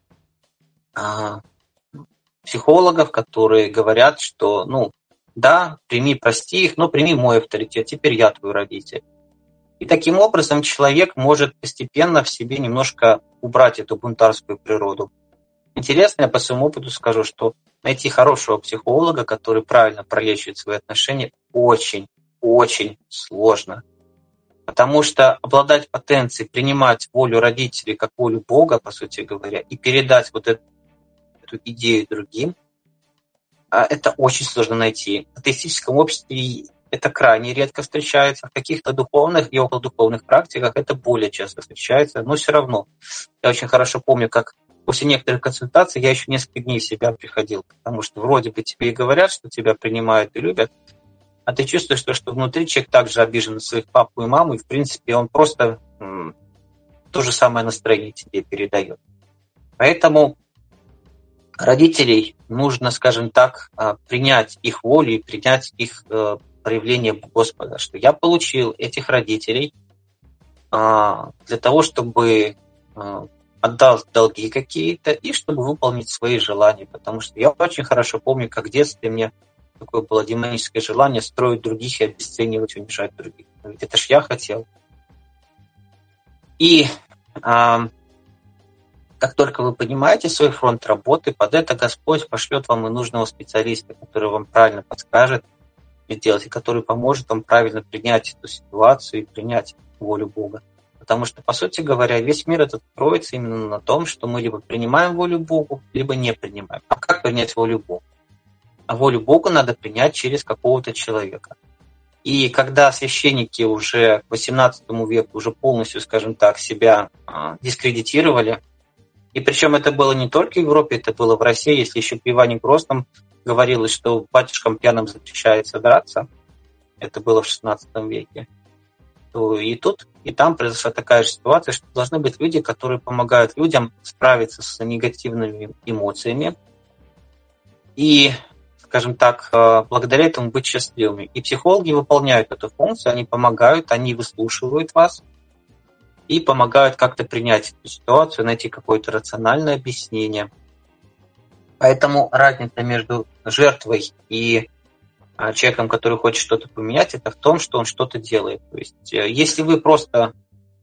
психологов, которые говорят, что, да, прими, прости их, но прими мой авторитет, теперь я твой родитель. И таким образом человек может постепенно в себе немножко убрать эту бунтарскую природу. Интересно, я по своему опыту скажу, что найти хорошего психолога, который правильно пролечивает свои отношения, очень сложно. Потому что обладать потенцией, принимать волю родителей как волю Бога, по сути говоря, и передать вот эту идею другим, это очень сложно найти. В атеистическом обществе это крайне редко встречается. В каких-то духовных и околодуховных практиках это более часто встречается, но все равно. Я очень хорошо помню, как после некоторых консультаций я еще несколько дней в себя приходил, потому что вроде бы тебе и говорят, что тебя принимают и любят, а ты чувствуешь, что внутри человек также обижен на своих папу и маму, и в принципе он просто то же самое настроение тебе передает. Поэтому родителей нужно, скажем так, принять их волю и принять их проявление Господа, что я получил этих родителей для того, чтобы отдал долги какие-то и чтобы выполнить свои желания, потому что я очень хорошо помню, как в детстве мне такое было демоническое желание строить других и обесценивать, унижать других. Ведь это ж я хотел. И как только вы понимаете свой фронт работы, под это Господь пошлет вам и нужного специалиста, который вам правильно подскажет сделать, и который поможет вам правильно принять эту ситуацию и принять волю Бога. Потому что, по сути говоря, весь мир этот строится именно на том, что мы либо принимаем волю Богу, либо не принимаем. А как принять волю Бога? А волю Бога надо принять через какого-то человека. И когда священники уже к XVIII веку уже полностью, скажем так, себя дискредитировали, и причем это было не только в Европе, это было в России, если еще при Иване Грозном говорилось, что батюшкам пьяным запрещается драться, это было в XVI веке, то и тут, и там произошла такая же ситуация, что должны быть люди, которые помогают людям справиться с негативными эмоциями и, скажем так, благодаря этому быть счастливыми. И психологи выполняют эту функцию, они помогают, они выслушивают вас и помогают как-то принять эту ситуацию, найти какое-то рациональное объяснение. Поэтому разница между жертвой и человеком, который хочет что-то поменять, это в том, что он что-то делает. То есть, если вы просто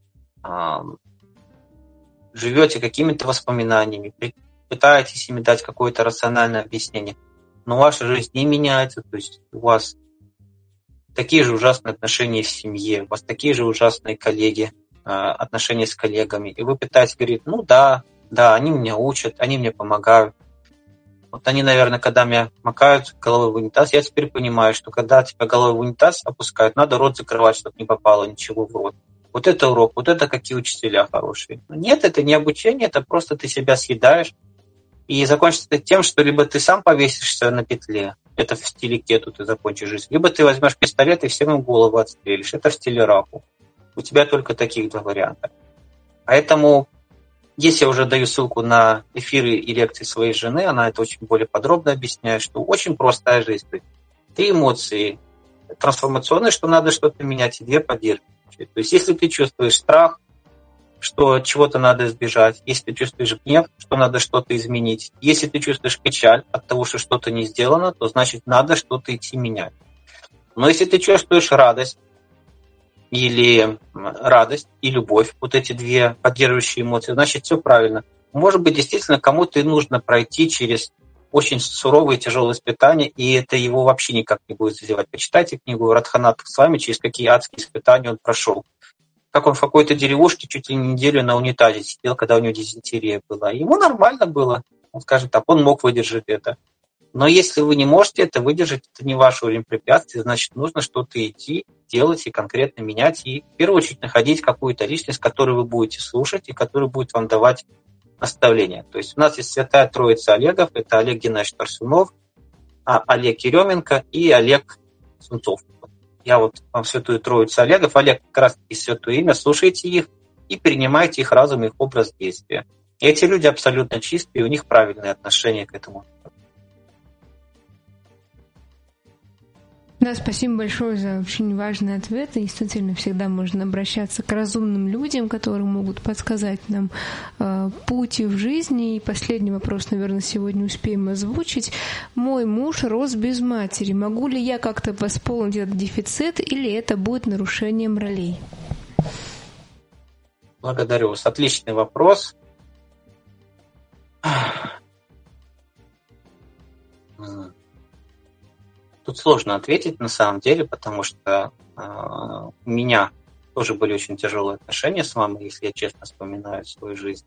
живете какими-то воспоминаниями, пытаетесь им дать какое-то рациональное объяснение, но ваша жизнь не меняется, то есть у вас такие же ужасные отношения в семье, у вас такие же ужасные коллеги, отношения с коллегами, и вы пытаетесь говорить, да, они меня учат, они мне помогают. Вот они, наверное, когда меня макают головой в унитаз, я теперь понимаю, что когда тебя головой в унитаз опускают, надо рот закрывать, чтобы не попало ничего в рот. Вот это урок, вот это какие учителя хорошие. Нет, это не обучение, это просто ты себя съедаешь. И закончится это тем, что либо ты сам повесишься на петле, это в стиле кету ты закончишь жизнь, либо ты возьмешь пистолет и всем им голову отстрелишь, это в стиле раху. У тебя только таких два варианта. Поэтому здесь я уже даю ссылку на эфиры и лекции своей жены, она это очень более подробно объясняет, что очень простая жизнь. 3 эмоции трансформационные, что надо что-то менять, и 2 поддерживающие. То есть если ты чувствуешь страх, что чего-то надо избежать, если ты чувствуешь гнев, что надо что-то изменить, если ты чувствуешь печаль от того, что что-то не сделано, то значит надо что-то идти менять. Но если ты чувствуешь радость, или любовь, вот эти 2 поддерживающие эмоции, значит, все правильно. Может быть, действительно, кому-то и нужно пройти через очень суровые, тяжелые испытания, и это его вообще никак не будет задевать. Почитайте книгу Радханат с вами, через какие адские испытания он прошел. Как он в какой-то деревушке чуть ли не неделю на унитазе сидел, когда у него дизентерия была. Ему нормально было, он скажет так, он мог выдержать это. Но если вы не можете это выдержать, это не ваш уровень препятствий, значит, нужно что-то идти, делать и конкретно менять. И в первую очередь находить какую-то личность, которую вы будете слушать и которая будет вам давать наставления. То есть у нас есть святая троица Олегов. Это Олег Геннадьевич Тарсунов, Олег Еременко и Олег Сунцов. Я вот вам святую троицу Олегов. Олег как раз и святое имя. Слушайте их и перенимайте их разум, их образ действия. И эти люди абсолютно чистые, у них правильные отношения к этому. Да, спасибо большое за очень важные ответы. Действительно, всегда можно обращаться к разумным людям, которые могут подсказать нам пути в жизни. И последний вопрос, наверное, сегодня успеем озвучить. Мой муж рос без матери. Могу ли я как-то восполнить этот дефицит, или это будет нарушением ролей? Благодарю вас. Отличный вопрос. Тут сложно ответить на самом деле, потому что у меня тоже были очень тяжелые отношения с мамой, если я честно вспоминаю свою жизнь.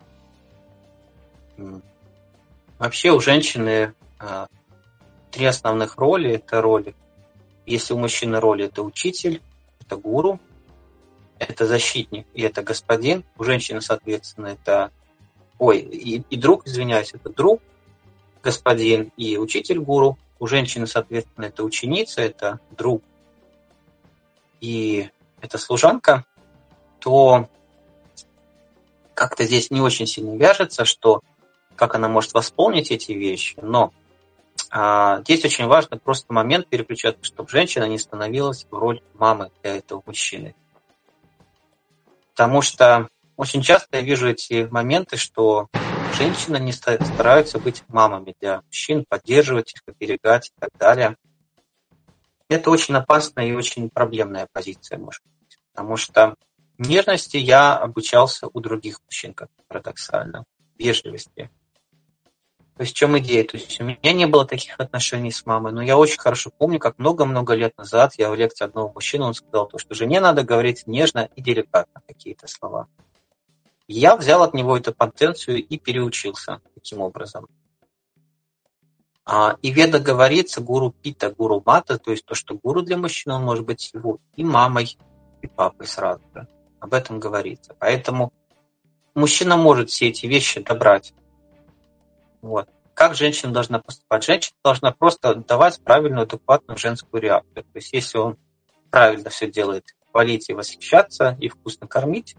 Вообще у женщины 3 основных роли. Это роли, если у мужчины роль, это учитель, это гуру, это защитник и это господин. У женщины, соответственно, это... и друг, извиняюсь, это друг, господин и учитель, гуру. У женщины, соответственно, это ученица, это друг и это служанка, то как-то здесь не очень сильно вяжется, что как она может восполнить эти вещи. Но здесь очень важно просто момент переключаться, чтобы женщина не становилась в роль мамы для этого мужчины. Потому что очень часто я вижу эти моменты, что женщины не стараются быть мамами для мужчин, поддерживать их, оберегать и так далее. Это очень опасная и очень проблемная позиция, может быть. Потому что нежности я обучался у других мужчин, как парадоксально, вежливости. То есть в чем идея? То есть у меня не было таких отношений с мамой, но я очень хорошо помню, как много-много лет назад я в лекции одного мужчины, он сказал, что жене надо говорить нежно и деликатно какие-то слова. Я взял от него эту потенцию и переучился таким образом. И в ведах говорится гуру пита, гуру мата, то есть то, что гуру для мужчины, он может быть его и мамой, и папой сразу же. Об этом говорится. Поэтому мужчина может все эти вещи добрать. Вот. Как женщина должна поступать? Женщина должна просто давать правильную, адекватную женскую реакцию. То есть если он правильно все делает, хвалить и восхищаться, и вкусно кормить.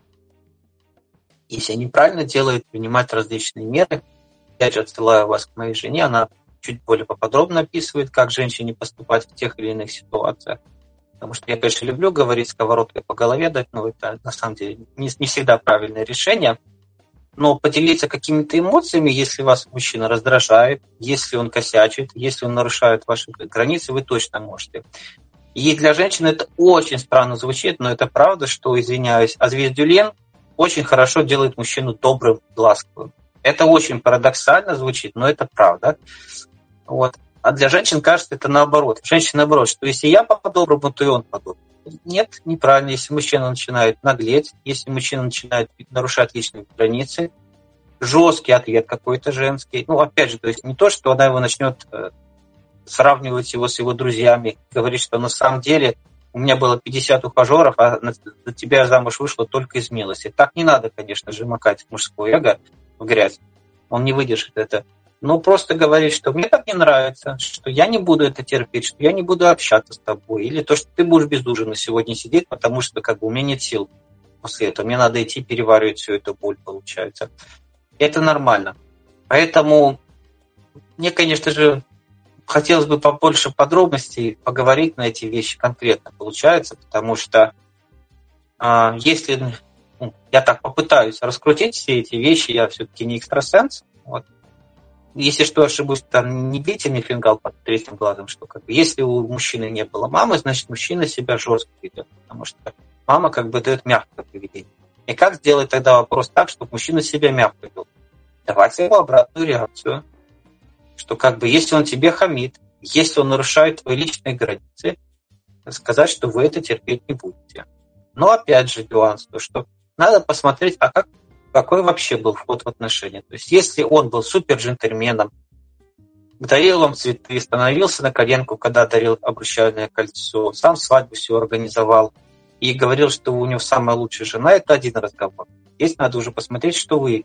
Если неправильно делает, принимать различные меры. Опять же, отсылаю вас к моей жене, она чуть более поподробно описывает, как женщине поступать в тех или иных ситуациях. Потому что я, конечно, люблю говорить сковородкой по голове дать, но это на самом деле не всегда правильное решение. Но поделиться какими-то эмоциями, если вас мужчина раздражает, если он косячит, если он нарушает ваши границы, вы точно можете. И для женщины это очень странно звучит, но это правда, что, извиняюсь, звездюлен очень хорошо делает мужчину добрым, ласковым. Это очень парадоксально звучит, но это правда. Вот. А для женщин кажется это наоборот. Женщина наоборот, что если я по-доброму, то и он по-доброму. Нет, неправильно. Если мужчина начинает наглеть, если мужчина начинает нарушать личные границы, жесткий ответ какой-то женский. Опять же, то есть не то, что она его начнет сравнивать его с его друзьями, говорить, что на самом деле у меня было 50 ухажеров, а за тебя я замуж вышла только из милости. Так не надо, конечно же, макать мужское эго в грязь. Он не выдержит это. Но просто говорить, что мне так не нравится, что я не буду это терпеть, что я не буду общаться с тобой, или то, что ты будешь без ужина сегодня сидеть, потому что у меня нет сил после этого. Мне надо идти переваривать всю эту боль, получается. Это нормально. Поэтому мне, конечно же, хотелось бы побольше подробностей поговорить на эти вещи конкретно, получается, потому что если я так попытаюсь раскрутить все эти вещи, я все-таки не экстрасенс, вот. Если что, ошибусь, там не бейте мне фингал под 3-м глазом, что если у мужчины не было мамы, значит, мужчина себя жестко ведет, потому что мама дает мягкое поведение. И как сделать тогда вопрос так, чтобы мужчина себя мягко вел? Давайте ему обратную реакцию, что если он тебе хамит, если он нарушает твои личные границы, сказать, что вы это терпеть не будете. Но опять же нюанс, что надо посмотреть, какой вообще был вход в отношения. То есть если он был супер джентльменом, дарил вам цветы, становился на коленку, когда дарил обручальное кольцо, сам свадьбу все организовал и говорил, что у него самая лучшая жена, это один разговор. Здесь надо уже посмотреть, что вы,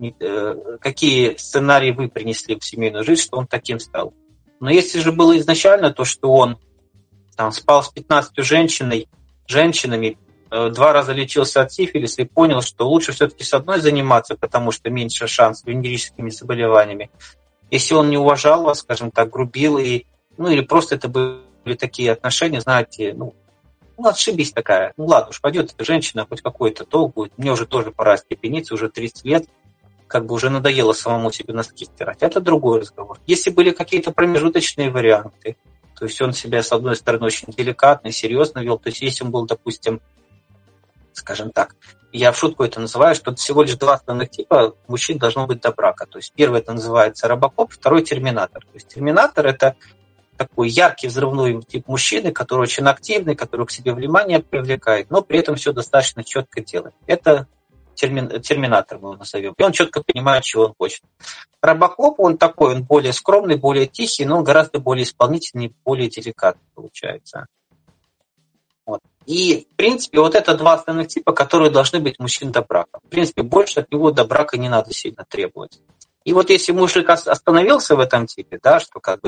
какие сценарии вы принесли в семейную жизнь, что он таким стал. Но если же было изначально то, что он спал с 15 женщинами, 2 раза лечился от сифилиса и понял, что лучше все-таки с одной заниматься, потому что меньше шансов венерическими заболеваниями. Если он не уважал вас, скажем так, грубил, или просто это были были такие отношения, знаете, отшибись такая. Ну ладно, уж пойдет эта женщина, хоть какой-то толк будет. Мне уже тоже пора степениться, уже 30 лет. Как бы уже надоело самому себе носки стирать. Это другой разговор. Если были какие-то промежуточные варианты, то есть он себя, с одной стороны, очень деликатно и серьезно вел, то есть если он был, допустим, скажем так, я в шутку это называю, что всего лишь два основных типа мужчин должно быть до брака. То есть первый это называется робокоп, второй терминатор. То есть терминатор это такой яркий взрывной тип мужчины, который очень активный, который к себе внимание привлекает, но при этом все достаточно четко делает. Это терминатор мы его назовем. И он четко понимает, чего он хочет. Робокоп, он такой, он более скромный, более тихий, но он гораздо более исполнительный, более деликатный получается. Вот. И, в принципе, вот это два основных типа, которые должны быть мужчин до брака. В принципе, больше от него до брака не надо сильно требовать. И вот если мужик остановился в этом типе, да, что как бы,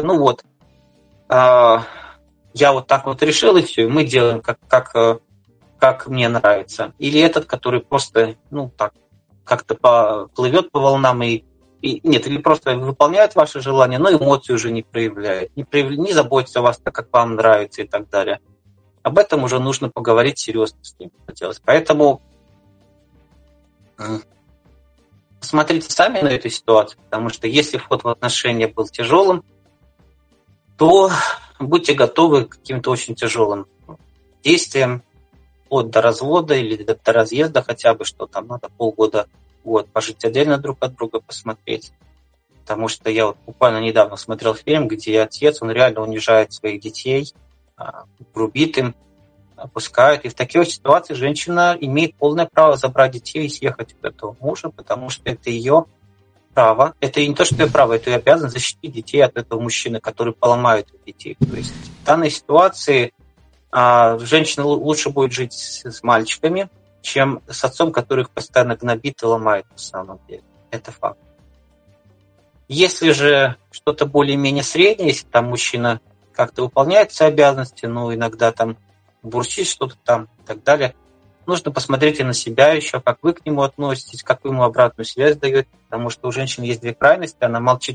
я вот так вот решил, и все, и мы делаем как мне нравится. Или этот, который просто, так, как-то плывет по волнам нет, или просто выполняет ваши желания, но эмоции уже не проявляет, не заботится о вас так, как вам нравится и так далее. Об этом уже нужно поговорить серьезно с ним. Поэтому посмотрите сами на эту ситуацию, потому что если вход в отношения был тяжелым, то будьте готовы к каким-то очень тяжелым действиям, вплоть до развода или до разъезда хотя бы, что там надо полгода, год пожить отдельно друг от друга, посмотреть. Потому что я вот буквально недавно смотрел фильм, где отец, он реально унижает своих детей, грубит им, опускает. И в таких ситуациях женщина имеет полное право забрать детей и съехать от этого мужа, потому что это ее право. Это не то, что ее право, это ее обязанность защитить детей от этого мужчины, который поломает детей. То есть в данной ситуации женщина лучше будет жить с мальчиками, чем с отцом, который их постоянно гнобит и ломает на самом деле. Это факт. Если же что-то более-менее среднее, если там мужчина как-то выполняет свои обязанности, иногда там бурчит что-то там и так далее, нужно посмотреть и на себя еще, как вы к нему относитесь, как вы ему обратную связь даете, потому что у женщины есть две крайности, она молчит,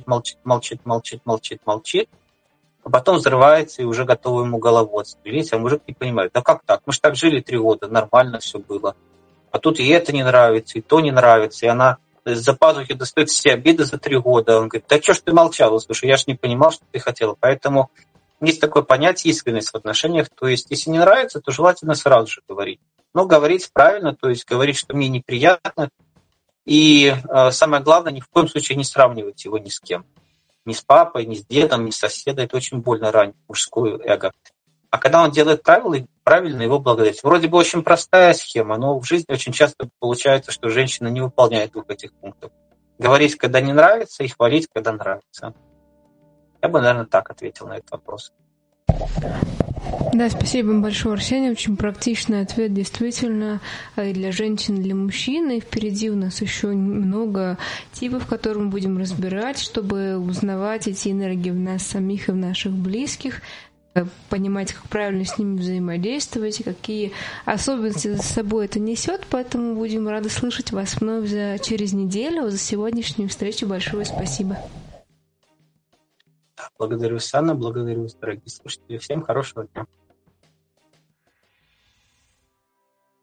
а потом взрывается и уже готова ему голову отстрелить, а мужик не понимает, да как так, мы же так жили 3 года, нормально все было. А тут и это не нравится, и то не нравится, и она из-за пазухи достает все обиды за 3 года. Он говорит, да что ж ты молчала, слушай, я ж не понимал, что ты хотела. Поэтому есть такое понятие искренность в отношениях, то есть если не нравится, то желательно сразу же говорить. Но говорить правильно, то есть говорить, что мне неприятно, и самое главное, ни в коем случае не сравнивать его ни с кем. Ни с папой, ни с дедом, ни с соседом. Это очень больно ранит мужское эго. А когда он делает правильно его благодарить. Вроде бы очень простая схема, но в жизни очень часто получается, что женщина не выполняет 2 этих пунктов. Говорить, когда не нравится, и хвалить, когда нравится. Я бы, наверное, так ответил на этот вопрос. Да, спасибо вам большое, Арсений. Очень практичный ответ, действительно, и для женщин, и для мужчин. И впереди у нас еще много типов, которые мы будем разбирать, чтобы узнавать эти энергии в нас самих и в наших близких, понимать, как правильно с ними взаимодействовать, какие особенности за собой это несет. Поэтому будем рады слышать вас вновь через неделю. За сегодняшнюю встречу большое спасибо. Благодарю, Санна, благодарю, дорогие слушатели. Всем хорошего дня.